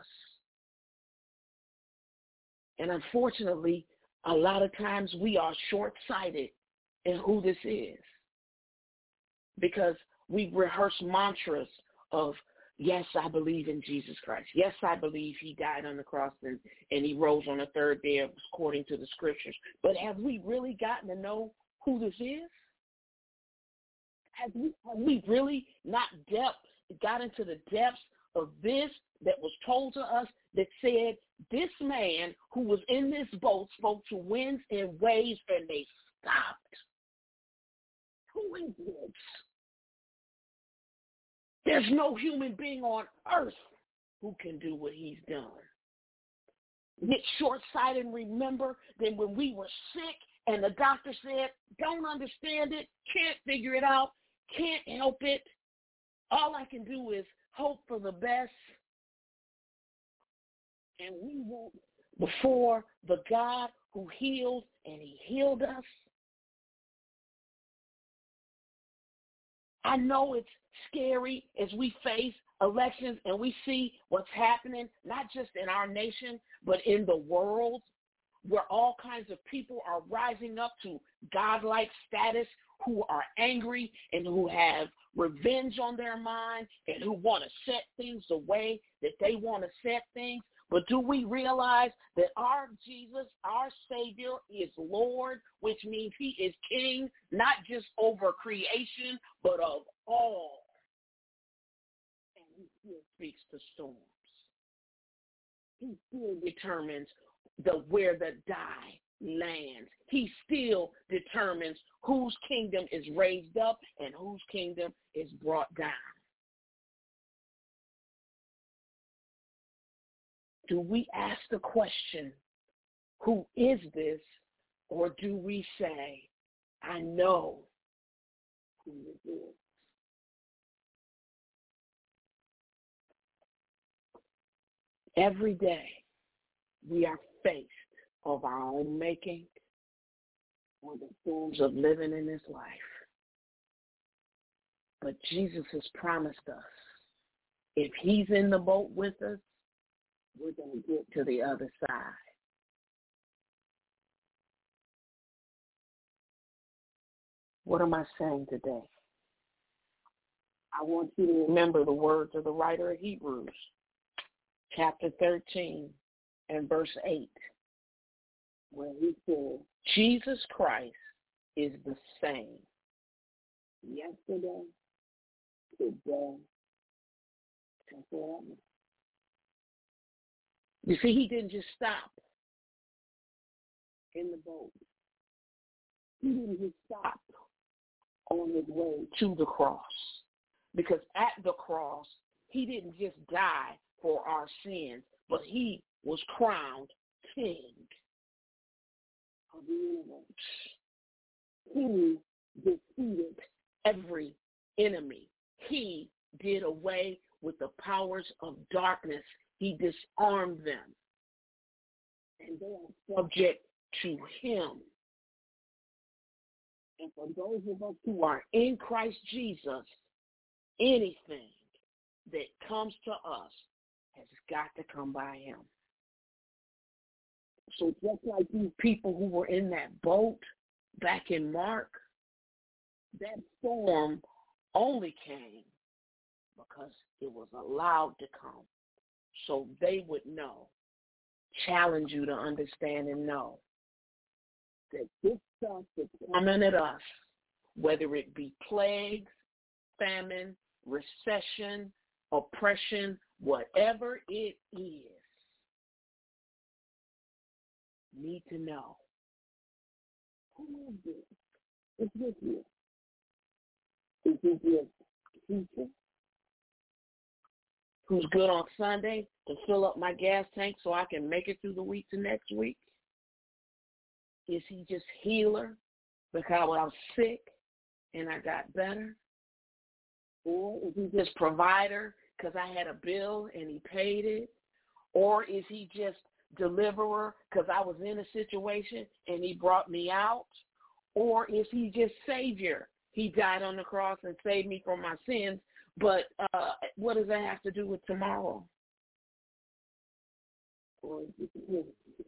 And unfortunately, a lot of times we are short-sighted in who this is, because we rehearse mantras of, yes, I believe in Jesus Christ. Yes, I believe he died on the cross and, and he rose on the third day according to the scriptures. But have we really gotten to know who this is? Have we, have we really not depth, got into the depths of this that was told to us, that said this man who was in this boat spoke to winds and waves and they stopped? Who is this? There's no human being on earth who can do what he's done. Get short-sighted and remember that when we were sick and the doctor said, don't understand it, can't figure it out, can't help it, all I can do is hope for the best. And we went before the God who heals, and he healed us. I know it's scary as we face elections and we see what's happening, not just in our nation, but in the world, where all kinds of people are rising up to godlike status, who are angry and who have revenge on their mind and who want to set things the way that they want to set things. But do we realize that our Jesus, our Savior, is Lord, which means he is king, not just over creation, but of all. And he still speaks to storms. He still determines the where the die lands. He still determines whose kingdom is raised up and whose kingdom is brought down. Do we ask the question, who is this? Or do we say, I know who it is? Every day we are faced of our own making or the storms of living in this life. But Jesus has promised us, if he's in the boat with us, we're going to get to the other side. What am I saying today? I want you to remember the words of the writer of Hebrews, chapter thirteen and verse eight, where he said, Jesus Christ is the same yesterday, today, and forever. You see, he didn't just stop in the boat. He didn't just stop on his way to the cross. Because at the cross, he didn't just die for our sins, but he was crowned king of the universe. He defeated every enemy. He did away with the powers of darkness. He disarmed them, and they are subject to him. And for those of us who are in Christ Jesus, anything that comes to us has got to come by him. So just like these people who were in that boat back in Mark, that storm only came because it was allowed to come so they would know, challenge you to understand and know that this stuff that's coming at us, whether it be plagues, famine, recession, oppression, whatever it is, need to know who is this? It's with you. Is he just teacher who's good on Sunday to fill up my gas tank so I can make it through the week to next week? Is he just healer because I was sick and I got better? Or is he just provider because I had a bill and he paid it? Or is he just deliverer because I was in a situation and he brought me out? Or is he just savior? He died on the cross and saved me from my sins, but uh, what does that have to do with tomorrow? Or is it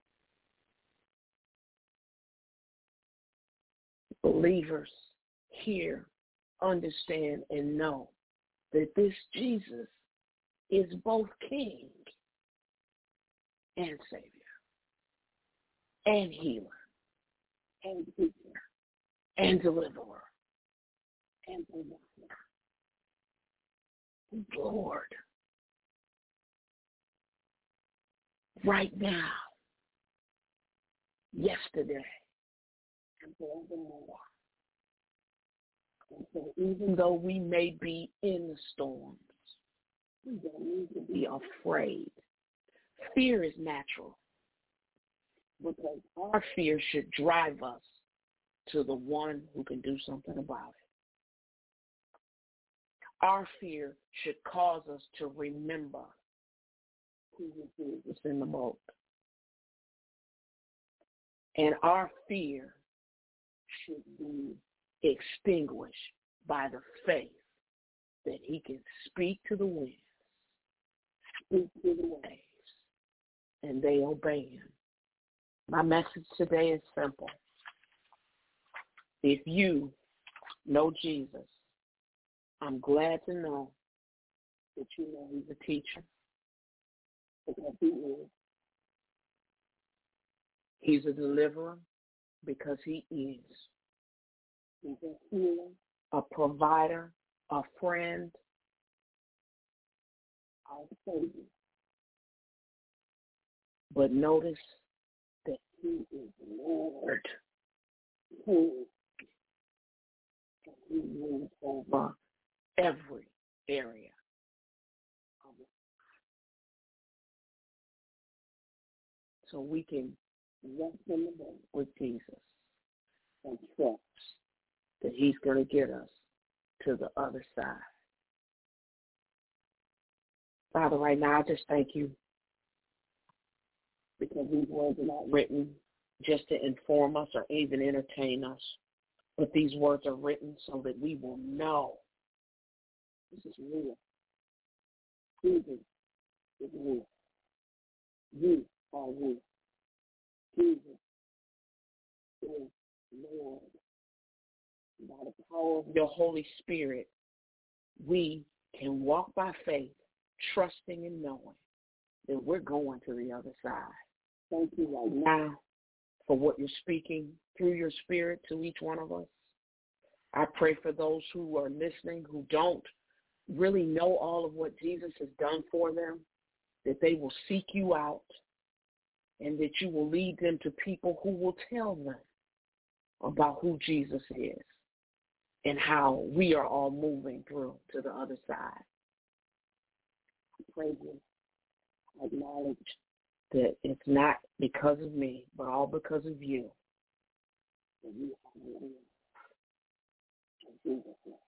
believers hear, understand, and know that this Jesus is both King and Savior and healer and teacher and deliverer and provider. Lord, right now, yesterday, and forevermore. And so even though we may be in the storms, we don't need to be afraid. Fear is natural because our fear should drive us to the one who can do something about it. Our fear should cause us to remember who is in the boat. And our fear should be extinguished by the faith that he can speak to the winds, speak to the waves, and they obey him. My message today is simple. If you know Jesus, I'm glad to know that you know he's a teacher, because he is. He's a deliverer because he is. He's a healer, a provider, a friend, our Savior. But notice that he is Lord. He, he rules over every area of it. So we can rest in the boat with Jesus and trust that he's going to get us to the other side. Father, right now I just thank you because these words are not written just to inform us or even entertain us, but these words are written so that we will know this is real. Jesus is real. You are real. Jesus is Lord. By the power of your Holy Spirit, we can walk by faith, trusting and knowing that we're going to the other side. Thank you right now for what you're speaking through your Spirit to each one of us. I pray for those who are listening who don't really know all of what Jesus has done for them, that they will seek you out and that you will lead them to people who will tell them about who Jesus is and how we are all moving through to the other side. I pray you acknowledge that it's not because of me, but all because of you. That you are in Jesus' name.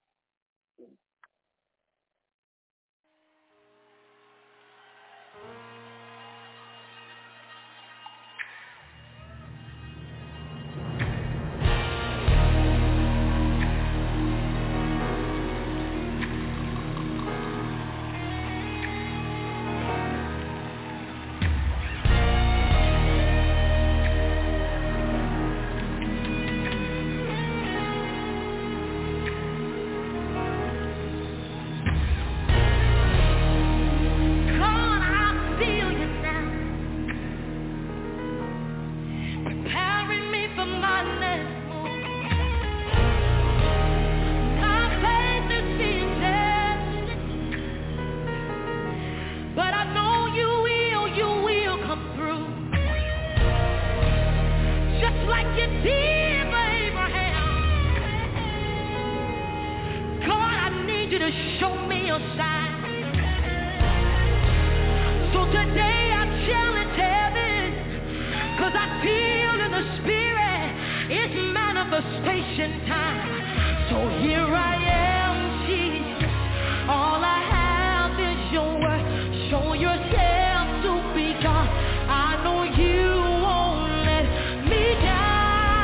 manifestation time. So here I am, Jesus. All I have is your word. Show yourself to be God. I know you won't let me down.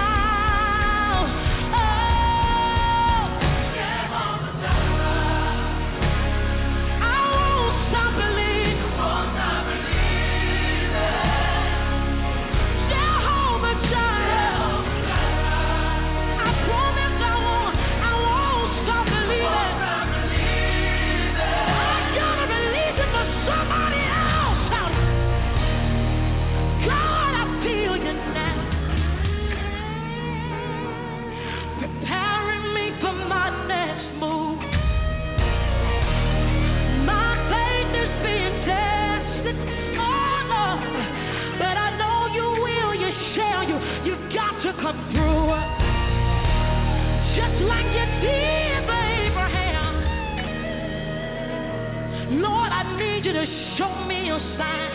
Come through just like you did for Abraham. Lord, I need you to show me a sign.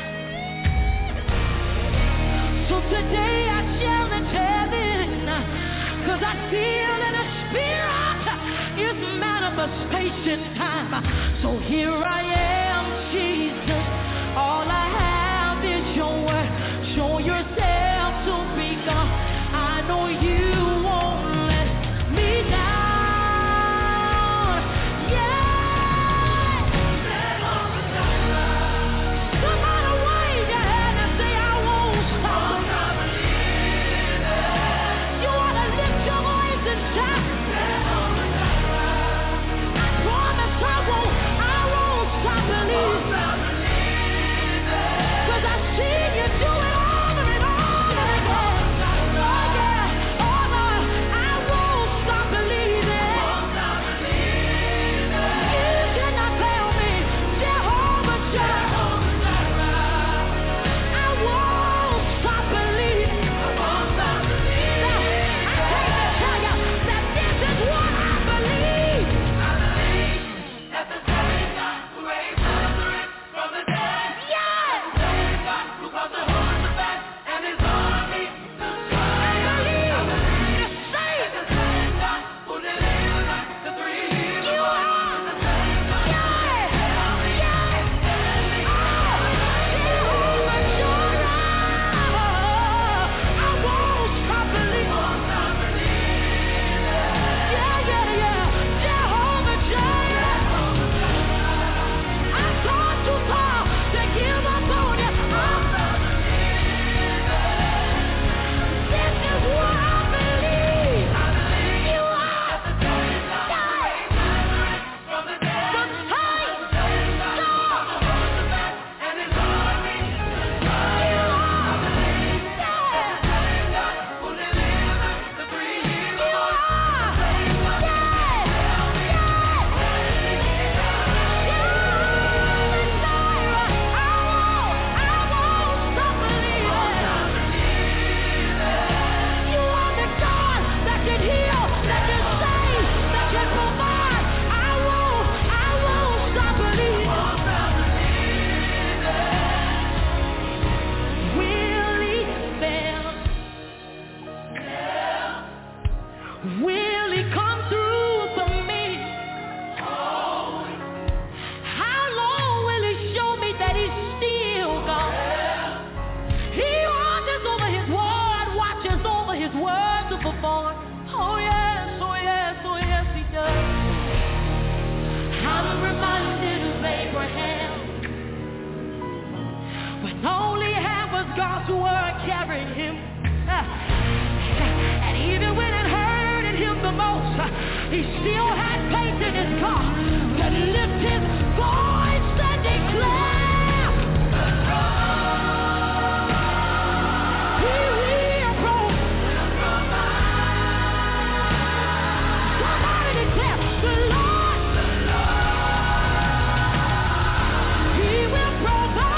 So today I challenge heaven, cause I feel in the spirit it's manifestation time. So here I am, Jesus. All I have is your word. Show yourself to be God. I know you won't let me down. Yeah. Somebody wave your hand and say, I won't stop. You want to lift your voice and shout. I promise I won't, I won't stop believing. Cause I see you do it over and over again. God's word carried him. And even when it hurted him the most, he still had faith in his God to lift his voice and declare, he will provide. Somebody declare, the Lord, he will provide.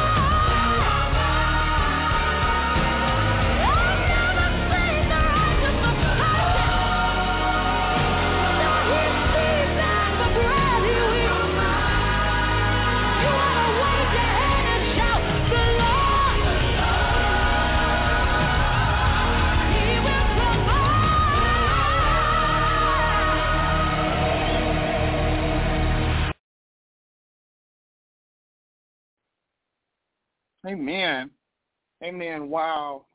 He Amen. Amen. Wow.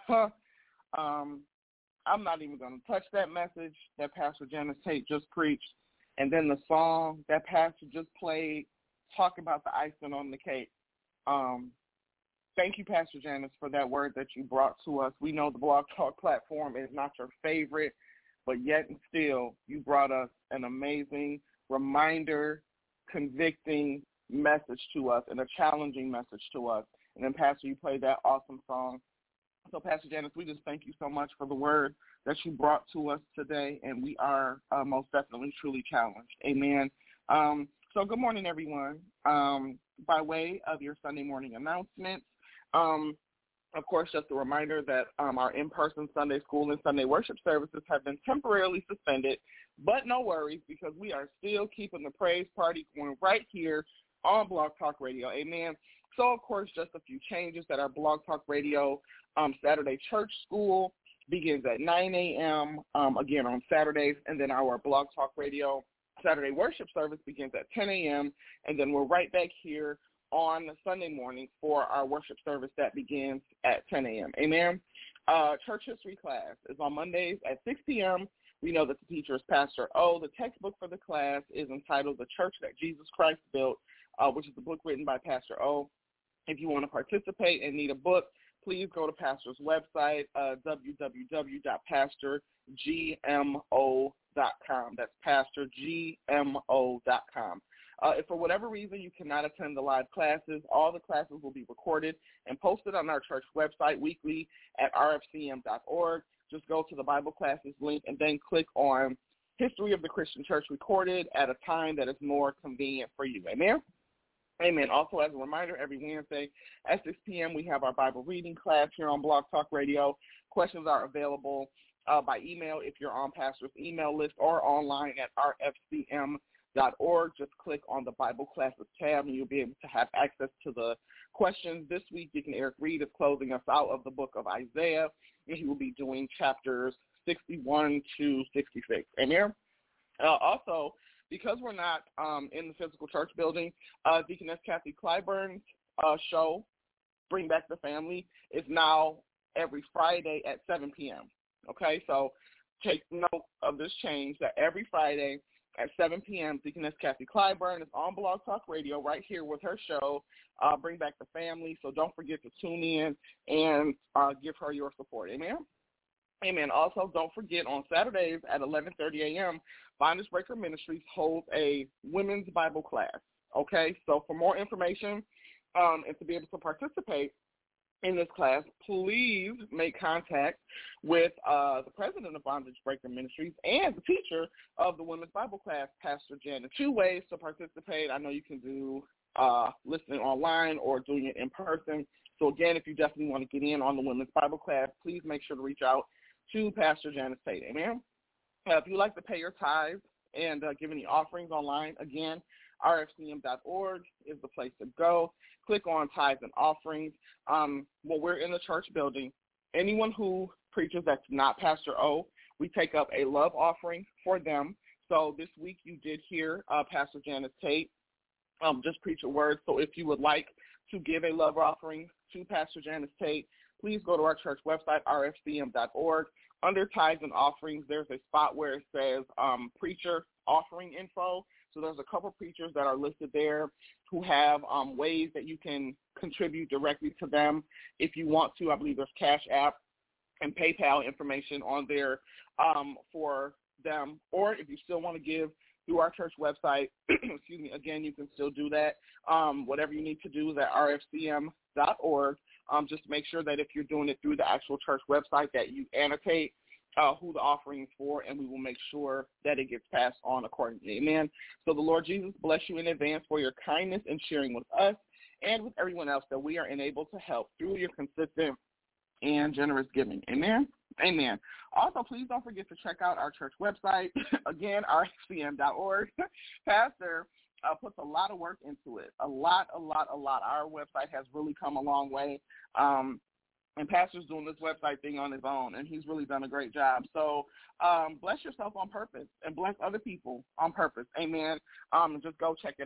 um, I'm not even going to touch that message that Pastor Janice Tate just preached, and then the song that Pastor just played, talk about the icing on the cake. Um, thank you, Pastor Janice, for that word that you brought to us. We know the Blog Talk platform is not your favorite, but yet and still you brought us an amazing reminder, convicting message to us, and a challenging message to us. And then, Pastor, you played that awesome song. So, Pastor Janice, we just thank you so much for the word that you brought to us today, and we are uh, most definitely truly challenged. Amen. Um, so, good morning, everyone. Um, by way of your Sunday morning announcements, um, of course, just a reminder that um, our in-person Sunday school and Sunday worship services have been temporarily suspended, but no worries, because we are still keeping the praise party going right here on Blog Talk Radio. Amen. So, of course, just a few changes that our Blog Talk Radio um, Saturday church school begins at nine a.m., um, again, on Saturdays, and then our Blog Talk Radio Saturday worship service begins at ten a.m., and then we're right back here on Sunday morning for our worship service that begins at ten a.m. Amen. Uh, church history class is on Mondays at six p.m. We know that the teacher is Pastor O. The textbook for the class is entitled The Church That Jesus Christ Built, uh, which is a book written by Pastor O. If you want to participate and need a book, please go to Pastor's website, uh, w w w dot pastor g m o dot com. That's pastor g m o dot com. Uh, if for whatever reason you cannot attend the live classes, all the classes will be recorded and posted on our church website weekly at r f c m dot org. Just go to the Bible classes link and then click on History of the Christian Church recorded at a time that is more convenient for you. Amen? Amen. Also, as a reminder, every Wednesday at six p.m. we have our Bible reading class here on Blog Talk Radio. Questions are available uh, by email if you're on Pastor's email list, or online at r f c m dot org. Just click on the Bible classes tab and you'll be able to have access to the questions. This week, Deacon Eric Reed is closing us out of the book of Isaiah, and he will be doing chapters sixty-one to sixty-six. Amen. Uh, also, because we're not um, in the physical church building, uh, Deaconess Kathy Clyburn's uh, show, Bring Back the Family, is now every Friday at seven p.m. Okay, so take note of this change, that every Friday at seven p.m., Deaconess Kathy Clyburn is on Blog Talk Radio right here with her show, uh, Bring Back the Family. So don't forget to tune in and uh, give her your support. Amen? Amen. Also, don't forget, on Saturdays at eleven thirty a.m., Bondage Breaker Ministries holds a women's Bible class. Okay, so for more information um, and to be able to participate in this class, please make contact with uh, the president of Bondage Breaker Ministries and the teacher of the women's Bible class, Pastor Janet. Two ways to participate. I know you can do uh, listening online or doing it in person. So, again, if you definitely want to get in on the women's Bible class, please make sure to reach out to Pastor Janice Tate. Amen. Uh, if you'd like to pay your tithes and uh, give any offerings online, again, r f c m dot org is the place to go. Click on tithes and offerings. Um, when we're in the church building, anyone who preaches that's not Pastor O, we take up a love offering for them. So this week you did hear uh, Pastor Janice Tate um, just preach a word. So if you would like to give a love offering to Pastor Janice Tate, please go to our church website, r f c m dot org. Under tithes and offerings, there's a spot where it says um, preacher offering info. So there's a couple preachers that are listed there who have um, ways that you can contribute directly to them. If you want to, I believe there's Cash App and PayPal information on there um, for them. Or if you still want to give through our church website, excuse me, again, you can still do that. Um, whatever you need to do is at r f c m dot org. Um, just make sure that if you're doing it through the actual church website that you annotate uh, who the offering is for, and we will make sure that it gets passed on accordingly. Amen. So the Lord Jesus bless you in advance for your kindness in sharing with us and with everyone else that we are enabled to help through your consistent and generous giving. Amen. Amen. Also, please don't forget to check out our church website, again, r f c m dot org. Pastor uh, puts a lot of work into it, a lot, a lot, a lot. Our website has really come a long way, um, and Pastor's doing this website thing on his own, and he's really done a great job. So um, bless yourself on purpose and bless other people on purpose. Amen. Um, just go check it out.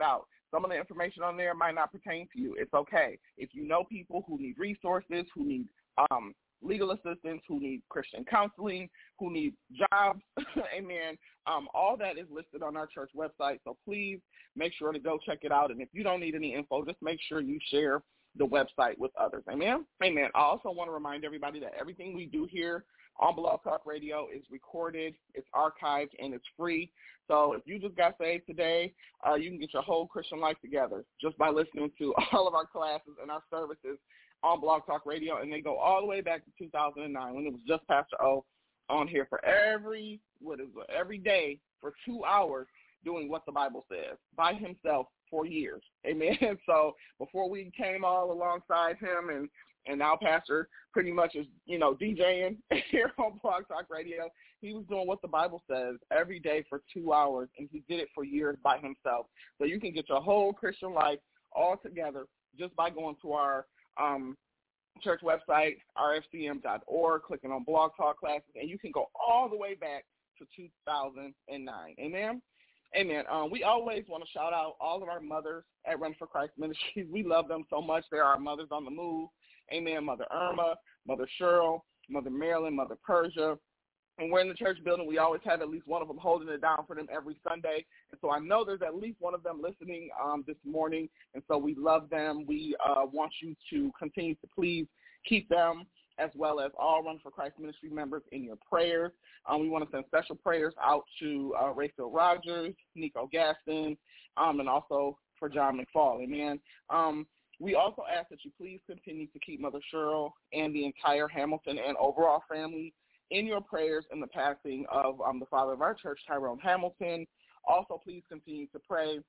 Some of the information on there might not pertain to you. It's okay. If you know people who need resources, who need um, legal assistance, who need Christian counseling, who need jobs, amen, um, all that is listed on our church website. So please make sure to go check it out. And if you don't need any info, just make sure you share the website with others. Amen? Amen. I also want to remind everybody that everything we do here on Blog Talk Radio is recorded, it's archived, and it's free. So if you just got saved today, uh, you can get your whole Christian life together just by listening to all of our classes and our services on Blog Talk Radio, and they go all the way back to two thousand nine when it was just Pastor O on here for every, what is it, every day for two hours doing what the Bible says by himself for years. Amen. So before we came all alongside him, and And now Pastor pretty much is, you know, DJing here on Blog Talk Radio. He was doing what the Bible says every day for two hours, and he did it for years by himself. So you can get your whole Christian life all together just by going to our um, church website, r f c m dot org, clicking on Blog Talk Classes, and you can go all the way back to two thousand nine. Amen? Amen. Um, we always want to shout out all of our mothers at Run for Christ Ministries. We love them so much. They're our mothers on the move. Amen. Mother Irma, Mother Cheryl, Mother Marilyn, Mother Persia. And we're in the church building. We always have at least one of them holding it down for them every Sunday. And so I know there's at least one of them listening um, this morning. And so we love them. We uh, want you to continue to please keep them, as well as all Run for Christ Ministry members, in your prayers. Um, we want to send special prayers out to uh, Rayfield Rogers, Nico Gaston, um, and also for John McFall. Amen. Um, we also ask that you please continue to keep Mother Cheryl and the entire Hamilton and overall family in your prayers in the passing of um, the father of our church, Tyrone Hamilton. Also, please continue to pray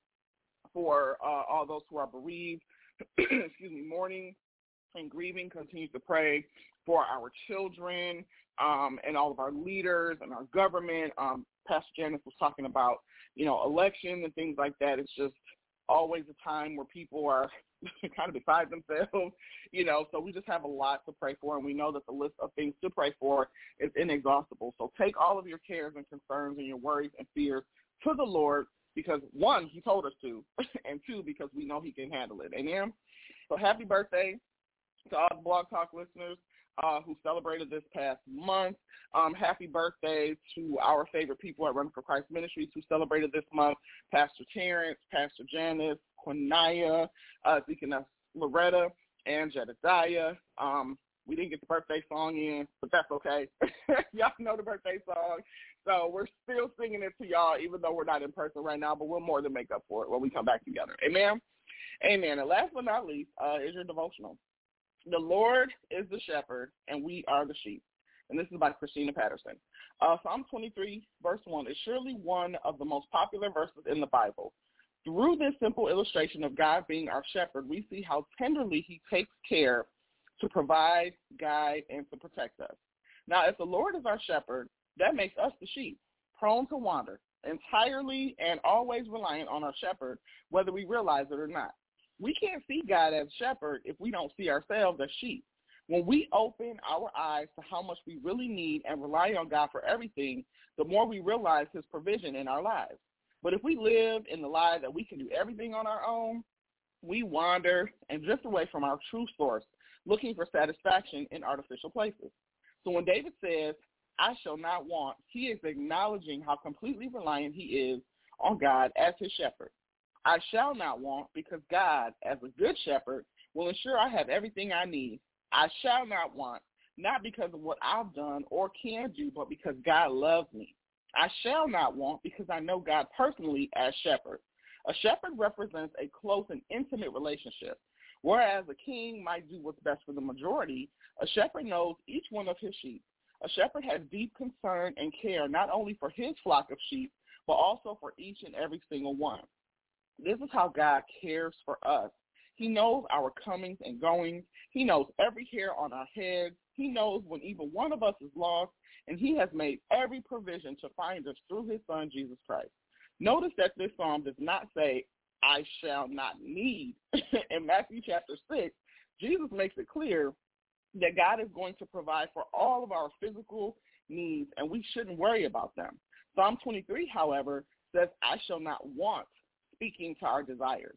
for uh, all those who are bereaved, excuse me, mourning and grieving. Continue to pray for our children um, and all of our leaders and our government. Um, Pastor Janice was talking about, you know, election and things like that. It's just always a time where people are kind of beside themselves, you know, so we just have a lot to pray for, and we know that the list of things to pray for is inexhaustible. So take all of your cares and concerns and your worries and fears to the Lord, because, one, he told us to, and two, because we know he can handle it. Amen? So happy birthday to all the Blog Talk listeners uh, who celebrated this past month. Um, happy birthday to our favorite people at Run for Christ Ministries who celebrated this month: Pastor Terrence, Pastor Janice, Quinaya, uh, Deaconess Loretta, and Jedediah. Um, we didn't get the birthday song in, but that's okay. Y'all know the birthday song. So we're still singing it to y'all, even though we're not in person right now, but we'll more than make up for it when we come back together. Amen? Amen. And last but not least uh, is your devotional. The Lord is the shepherd, and we are the sheep. And this is by Christina Patterson. Uh, Psalm twenty-three, verse one, is surely one of the most popular verses in the Bible. Through this simple illustration of God being our shepherd, we see how tenderly he takes care to provide, guide, and to protect us. Now, if the Lord is our shepherd, that makes us the sheep, prone to wander, entirely and always reliant on our shepherd, whether we realize it or not. We can't see God as shepherd if we don't see ourselves as sheep. When we open our eyes to how much we really need and rely on God for everything, the more we realize his provision in our lives. But if we live in the lie that we can do everything on our own, we wander and drift away from our true source, looking for satisfaction in artificial places. So when David says, I shall not want, he is acknowledging how completely reliant he is on God as his shepherd. I shall not want because God, as a good shepherd, will ensure I have everything I need. I shall not want, not because of what I've done or can do, but because God loves me. I shall not want because I know God personally as shepherd. A shepherd represents a close and intimate relationship. Whereas a king might do what's best for the majority, a shepherd knows each one of his sheep. A shepherd has deep concern and care not only for his flock of sheep, but also for each and every single one. This is how God cares for us. He knows our comings and goings. He knows every hair on our heads. He knows when even one of us is lost, and he has made every provision to find us through his son, Jesus Christ. Notice that this psalm does not say, I shall not need. In Matthew chapter six, Jesus makes it clear that God is going to provide for all of our physical needs, and we shouldn't worry about them. Psalm twenty-three, however, says, I shall not want, speaking to our desires.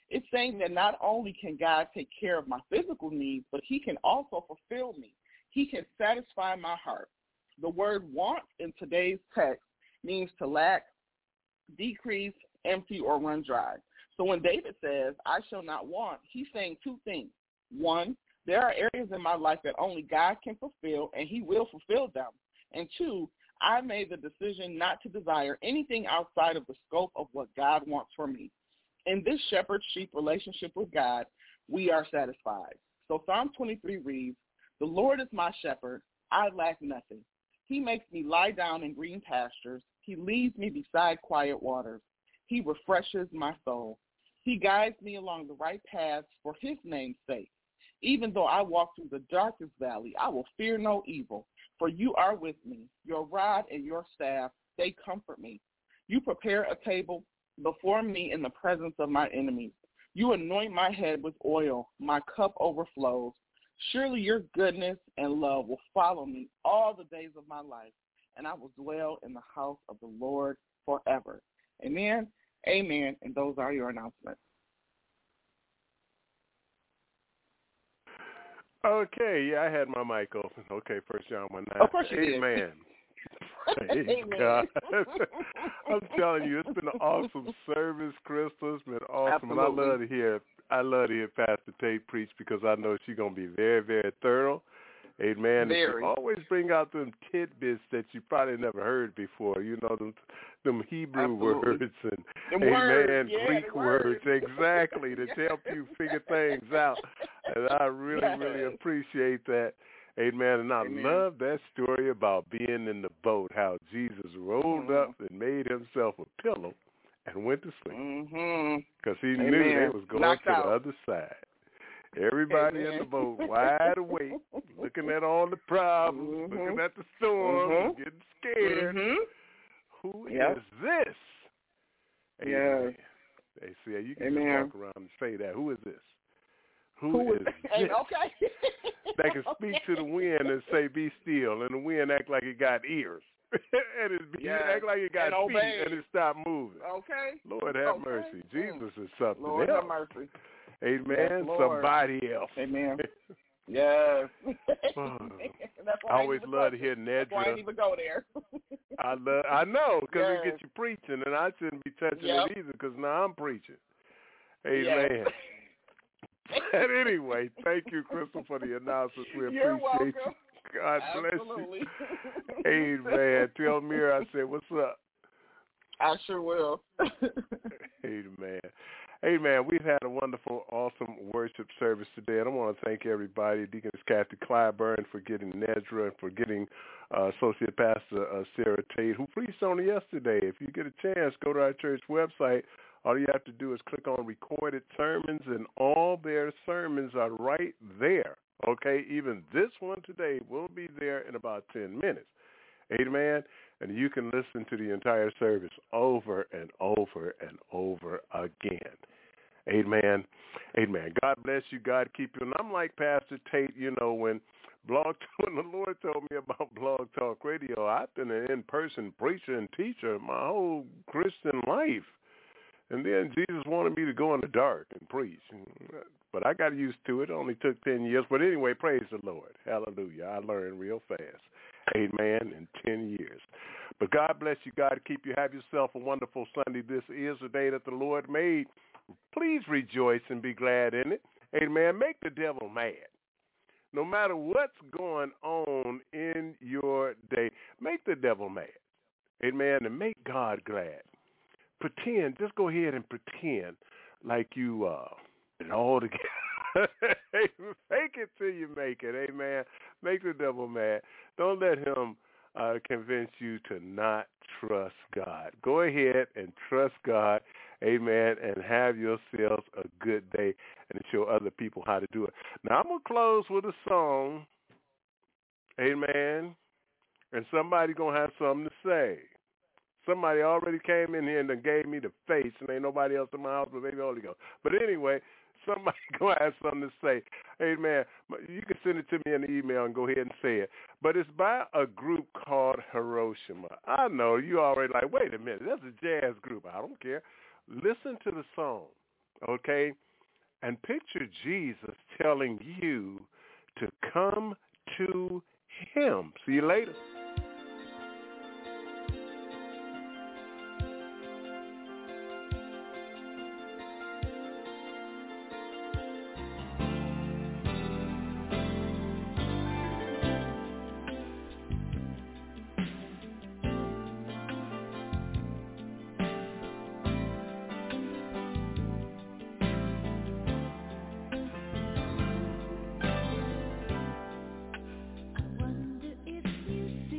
It's saying that not only can God take care of my physical needs, but he can also fulfill me. He can satisfy my heart. The word want in today's text means to lack, decrease, empty, or run dry. So when David says, I shall not want, he's saying two things. One, there are areas in my life that only God can fulfill, and he will fulfill them. And two, I made the decision not to desire anything outside of the scope of what God wants for me. In this shepherd-sheep relationship with God, we are satisfied. So Psalm twenty-three reads, the Lord is my shepherd, I lack nothing. He makes me lie down in green pastures. He leads me beside quiet waters. He refreshes my soul. He guides me along the right paths for his name's sake. Even though I walk through the darkest valley, I will fear no evil, for you are with me. Your rod and your staff, they comfort me. You prepare a table before me in the presence of my enemies. You anoint my head with oil. My cup overflows. Surely your goodness and love will follow me all the days of my life, and I will dwell in the house of the Lord forever. Amen, amen, and those are your announcements. Okay, yeah, I had my mic open. Okay, First John one nine. Of course you Amen. did. Praise Amen. God. I'm telling you, it's been an awesome service, Crystal. It's been awesome. Absolutely. And I love to hear I love to hear Pastor Tate preach because I know she's gonna be very, very thorough. Amen. Very. And she always bring out them tidbits that you probably never heard before. You know, them them Hebrew Absolutely. words and Them amen, words, yeah, Greek the words, words. exactly, to help you figure things out. And I really, Yes. really appreciate that. Amen. And I Amen. love that story about being in the boat, how Jesus rolled Mhm. up and made himself a pillow and went to sleep. Mhm. Because he Amen. knew they was going Knocked to out. the other side. Everybody Amen. in the boat wide awake, looking at all the problems, Mhm. looking at the storm, Mhm. and getting scared. Mhm. Who Yep. is this? Yes. Amen. They say you can Amen. just walk around and say that. Who is this? Who, Who is is this? okay. That can speak to the wind and say, be still, and the wind act like it got ears. and it be, Yes. act like it got And feet, obey. and it stopped moving. Okay. Lord have Okay. mercy. Mm. Jesus is something Lord else. have mercy. Amen. Yes, Lord. Somebody else. Amen. Yes. Oh. That's why I I always even love touch to hear it. That's why I Nedra. didn't even go there. I love. I know because Yes. it gets you preaching, and I shouldn't be touching Yep. it either because now I'm preaching. Yes. Amen. But anyway, thank you, Crystal, for the announcements. We You're appreciate welcome. you. God Absolutely. bless you. Amen. Tell Mira I said, what's up? I sure will. Amen. Amen. We've had a wonderful, awesome worship service today, and I want to thank everybody, Deaconess Kathy Clyburn for getting Nedra and for getting uh, Associate Pastor uh, Sarah Tate, who preached on it yesterday. If you get a chance, go to our church website. All you have to do is click on recorded sermons, and all their sermons are right there. Okay? Even this one today will be there in about ten minutes. Amen. And you can listen to the entire service over and over and over again. Amen. Amen. God bless you. God keep you. And I'm like Pastor Tate, you know, when Blog, when the Lord told me about Blog Talk Radio, I've been an in-person preacher and teacher my whole Christian life. And then Jesus wanted me to go in the dark and preach. But I got used to it. It only took ten years. But anyway, praise the Lord. Hallelujah. I learned real fast. Amen. In ten years. But God bless you. God keep you. Have yourself a wonderful Sunday. This is the day that the Lord made. Please rejoice and be glad in it. Amen. Make the devil mad. No matter what's going on in your day, make the devil mad. Amen. And make God glad. Pretend, just go ahead and pretend like you uh it all together. Fake it till you make it. Amen. Make the devil mad. Don't let him uh, convince you to not trust God. Go ahead and trust God. Amen. And have yourselves a good day and show other people how to do it. Now, I'm going to close with a song. Amen. And somebody's going to have something to say. Somebody already came in here and then gave me the face, and ain't nobody else in my house but maybe Holy Ghost. But anyway, somebody going to have something to say. Amen. You can send it to me in the email and go ahead and say it. But it's by a group called Hiroshima. I know you already like, wait a minute, that's a jazz group. I don't care. Listen to the song. okay? And picture Jesus telling you to come to him. See you later. I wonder if you see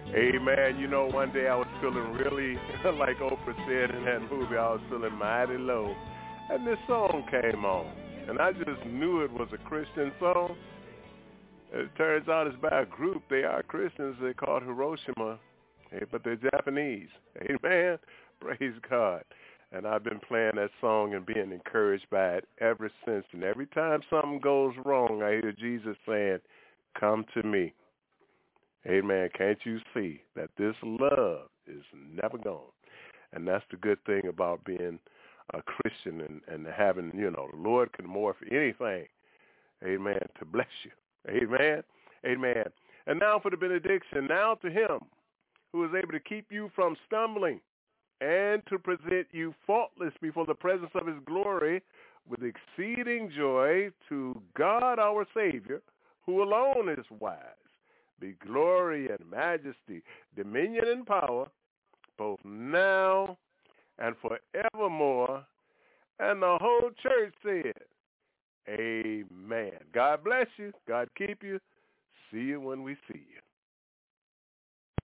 Amen. You know, one day I was feeling really, like Oprah said in that movie, I was feeling mighty low. And this song came on. And I just knew it was a Christian song. It turns out it's by a group. They are Christians. They're called Hiroshima, but they're Japanese. Amen. Praise God. And I've been playing that song and being encouraged by it ever since. And every time something goes wrong, I hear Jesus saying, come to me. Amen. Can't you see that this love is never gone? And that's the good thing about being a Christian and, and having, you know, the Lord can more for anything. Amen. To bless you. Amen. Amen. And now for the benediction. Now to him who is able to keep you from stumbling and to present you faultless before the presence of his glory with exceeding joy, to God our Savior, who alone is wise, be glory and majesty, dominion and power, both now and forevermore. And the whole church said, amen. God bless you. God keep you. See you when we see you.